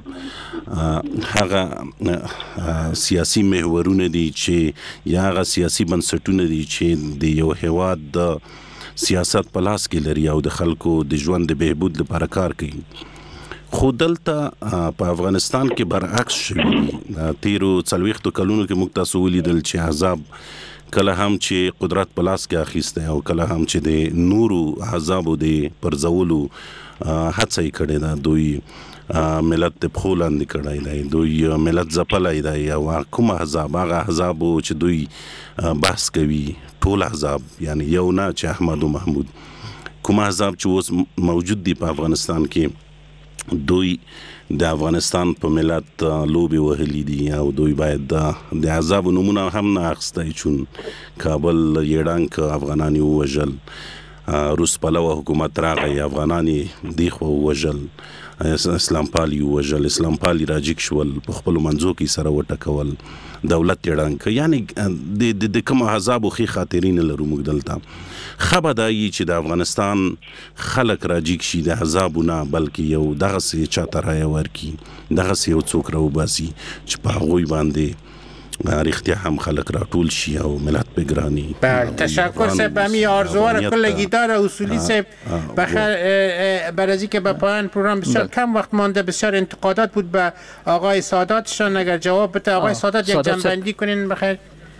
هغه سیاسي محورونه دي چې یا هغه سیاسي بنسټونه دي چې د یو هیواد د سیاست په لاس کې لري او د خلکو د ژوند د بهبود لپاره کار کوي. خو دلته په افغانستان کې برعکس شوي. تیرو 40 کلونو کې موږ تاسو ولیدل چې احزاب کله هم چې قدرت په لاس کې اخیسته او کله هم چې د نورو احزابو د پرځولو هڅه یې کړې ده، دوی ملت ته پښو لاندې کړی دی، دوی ملت ځپلی دی. او کوم احزاب، هغه احزابو چې دوی بحث کوي، ټول احزاب، یعنی یو نه چې احمد و محمود، کوم احزاب چې اوس موجود دي په افغانستان کې، دوی د افغانستان په ملت لوبي وهلي دي او دوی باید د احزاب نمونه هم نه اخیستی، چون کابل یړانک افغانانی ووژل، روس پلوه حکومت راغی افغانانی دیخوا ووژل، اسلام پالی ووژل، اسلام پالی راجیک شول، په خپلو منځو کې سره وټکول، دولت یړانک. یعنی د کوم احزابو ښې خاطرې نه لرو موږ دلته. ښه به دا وي چې د افغانستان خلک راجیک شي د احزابو نه، بلکې یو دغسې چاته رایه ورکړي، دغسې یو څوک راوباسي چې په هغوی باندې رښتیا هم خلک راټول شي او ملت به ګراني. تشکر صاحب، همین آرزوها را کل گیتار اصولی صاحب. بخیر، برای از اینکه به پایان پروگرام بسیار کم وقت مانده، بسیار انتقادات بود به آقای ساداتشان، اگر جواب بده آقای سادات یک جنبندی کنین. بخیر.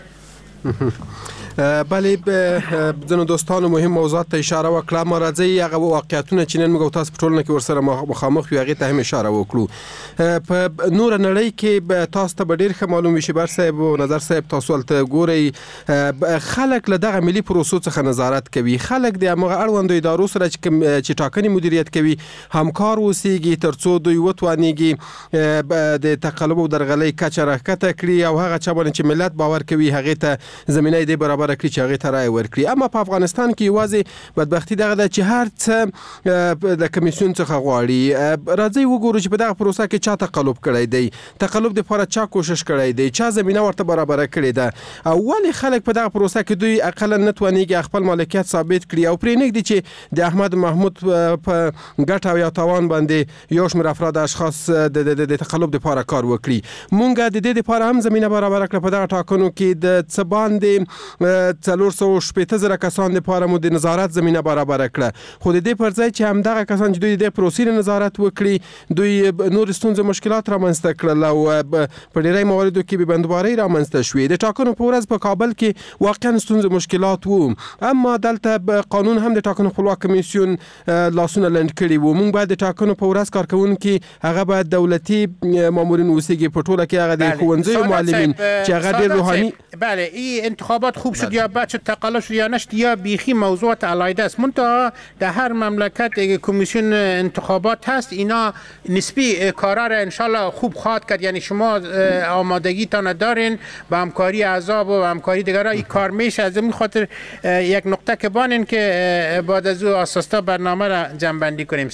بله، ځینو دوستانو مهم موضوعات ته اشاره وکړه. ما راځي هغه واقعیتونه چې نن موږ تاسو په ټولنه کې ورسره مخامخ یو هغې ته هم اشاره وکړو. په نوره نړۍ کې تاسو ته به ډېر ښه معلوم وي، شیبر صاحب او نظر صاحب، تاسو هلته ګورئ خلک له دغه ملي پروسو څخه نظارت کوي، خلک د همغه اړوندو ادارو سره چې ټاکنې مدیریت کوي همکار اوسیږي تر څو دوی وتوانیږي د تقلب او درغلۍ کچه راښکته کړي او هغه چا باندې چې ملت باور کوي هغې ته زمینه یې برابر برابر کړي چې هغه ته رائے ورکړي. اما په افغانستان کې یوازې بدبختی دغه ده چې هر څه د کمیسیون څخه غواړي. راځي وګورو چې په دغه پروسه کې چا تقلب کړی دی، تقلب لپاره چا کوشش کړی دی، چا زمينه ورته برابر کړې ده، او ولې خلک په دغه پروسه کې دوی اقل نه توانيږي خپل مالکیت ثابت کړي او پرې نږدې چې د احمد محمود په ګټه او یا تاوان باندې یو شمېر افراد اشخاص د تقلب لپاره کار وکړي. مونږ د دې لپاره هم زمينه برابر کړه په دغه ټاکنو کې د څه باندې 480,000 کسان لپاره مو د نظارت زمينه برابر کړه. خو د دې پر ځای چې هم دغه کسان چې دوی د پروسې نظارت وکړي دوی نور ستونزې مشکلات رامنځته کړل او په ډیری مواردو کې به بندوباري رامنځته شوې. د ټاکنو په ورځ په کابل کې واقعا ستونزې مشکلات وو، اما دلته قانون هم د ټاکنو خپلواک کمیسیون لاسونه لنډ کړي وو. موږ باید د ټاکنو په ورځ کارکونکي هغه باید دولتي مامورین اوسېږي، په ټوله کې هغه د ښوونځیو معلمین چې هغه ډېر روحاني. بله این انتخابات خوب شد یا بد شد، تقلب شد یا نشد، یا بیخی موضوعات علیحده است. منتها در هر مملکت کمیسیون انتخابات هست، اینا نسبی کارا را انشالله خوب خواهد کرد. یعنی شما آمادگیتان دارین با همکاری احزاب و همکاری دیگر این کار میشه. از این خاطر یک نقطه که بانین که بعد از او اساسا برنامه را جمع‌بندی کنیم.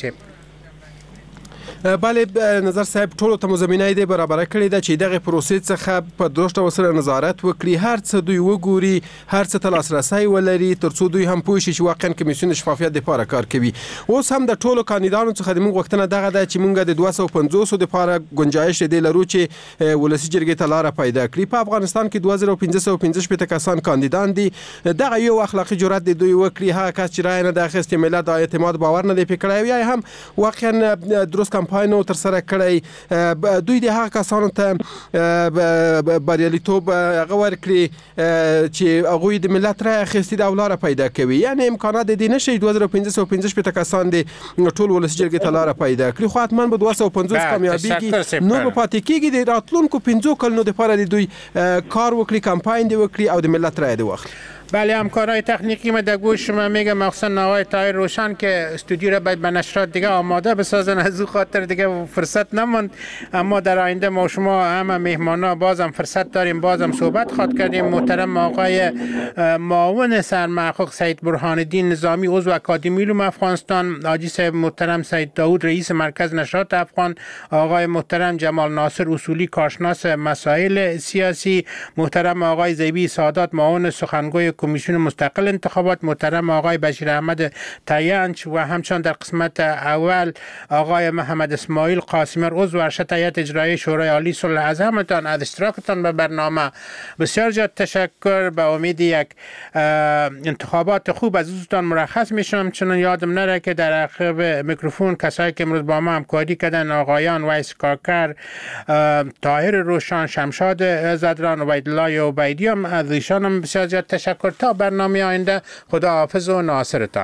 بله نظر صاحب ټولو ته زمینه دی برابر کړی ده چې دغه پروسې څخه په درشت وسره نظارت وکړي، هر څه دوی وګوري، هر څه ته لاسرسی ولري، ترڅو دوی هم پوه شي چې واقعا کمیسیون شفافیت لپاره کار کوي. اوس هم د ټولو کاندیدانو څخه د موږ غوښتنه دغه ده چې موږ د 250 لپاره گنجایش دی لرو چې ولسی جرګې ته لار پیدا کړي. په افغانستان کې 2515 کسان کاندیدان دي. دغه یو اخلاقی جرأت دی دوی وکړي، هغه کس چې رای نه د اخیستې ملت د اعتماد باور نه دی پکړای یا هم واقعا درست کمپاین تر سره کړی. دوی د هغه کسانو ته بریالیتوب هغه ورکړي چې هغه د ملت رای اخیستي د لار پیدا کوي. یعنی امکانات د دې نشي 2515 کسان دي ټول ولسی جرګې ته لار پیدا کړي، خو حتما به 250 کامیابیږي. نو په پاتې کېږي د راتلونکو 5 کلونو لپاره دوی کار وکړي، کمپاین دی وکړي او د ملت رای دی واخلي. بله همکارای تکنیکی ما در گوش شما میگم، مخصوصا آقای طاهر روشن که استودیو را باید به نشرات دیگه آماده بسازن، از او خاطر دیگه فرصت نموند. اما در آینده ما شما همه مهمانا بازم فرصت داریم، بازم صحبت خواهد کردیم. محترم آقای معاون سرمحقق سید برهان الدین نظامی عضو اکادمی علوم افغانستان، حاجی صاحب محترم سید داود رئیس مرکز نشرات افغان، آقای محترم جمال ناصر اصولی کارشناس مسائل سیاسی، محترم آقای زیبی سادات معاون سخنگوی کمیسیون مستقل انتخابات، محترم آقای بشیر احمد تینچ و همچنان در قسمت اول آقای محمد اسماعیل قاسمر عضو ارشد هیئت اجرایی شورای عالی صلح. از همتان از اشتراکتان به برنامه بسیار زیاد تشکر. به امید یک انتخابات خوب از دوستان مرخص میشم. چون یادم نره که در عقب میکروفون کسایی که امروز با ما همکاری کردن، آقایان ویس کاکر، طاهر روشن، شمشاد زدران و عبدالله عبیدی هم از ایشانم بسیار زیاد تشکر. تا برنامه آینده خدا حافظ و ناصرتان.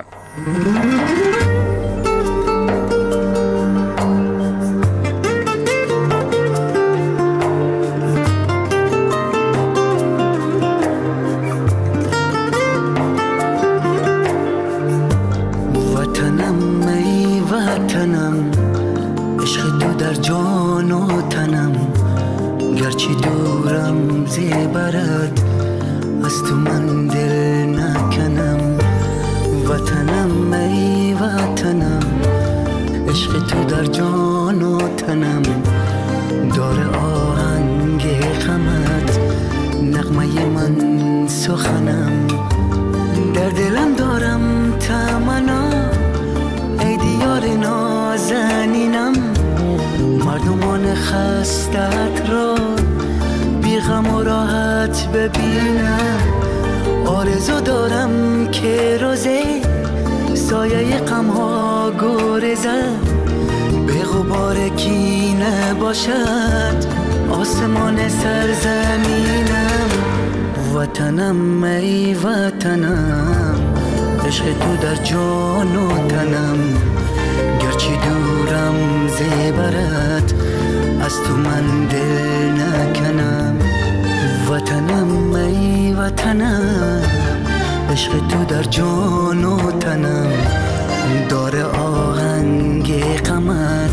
وطنم ای وطنم، عشق تو در جان و تنم، گرچه دورم زیبرد از تو من دل نکنم. وطنم ای وطنم، عشق تو در جان و تنم، داره آهنگ غمت نغمه من سخنم. در دلم دارم تمنا ای دیار نازنینم، مردمان خستت را بی غم و راحت ببینم. آرزو دارم که روزه سایه غم ها گریزد، به غبار کینه باشد آسمان سرزمینم. وطنم ای وطنم، عشق تو در جان و تنم، گرچه دورم زیبرت از تو من دل نکنم. وطنم ای وطنم، عشق تو در جان و تنم، داره آهنگ غمت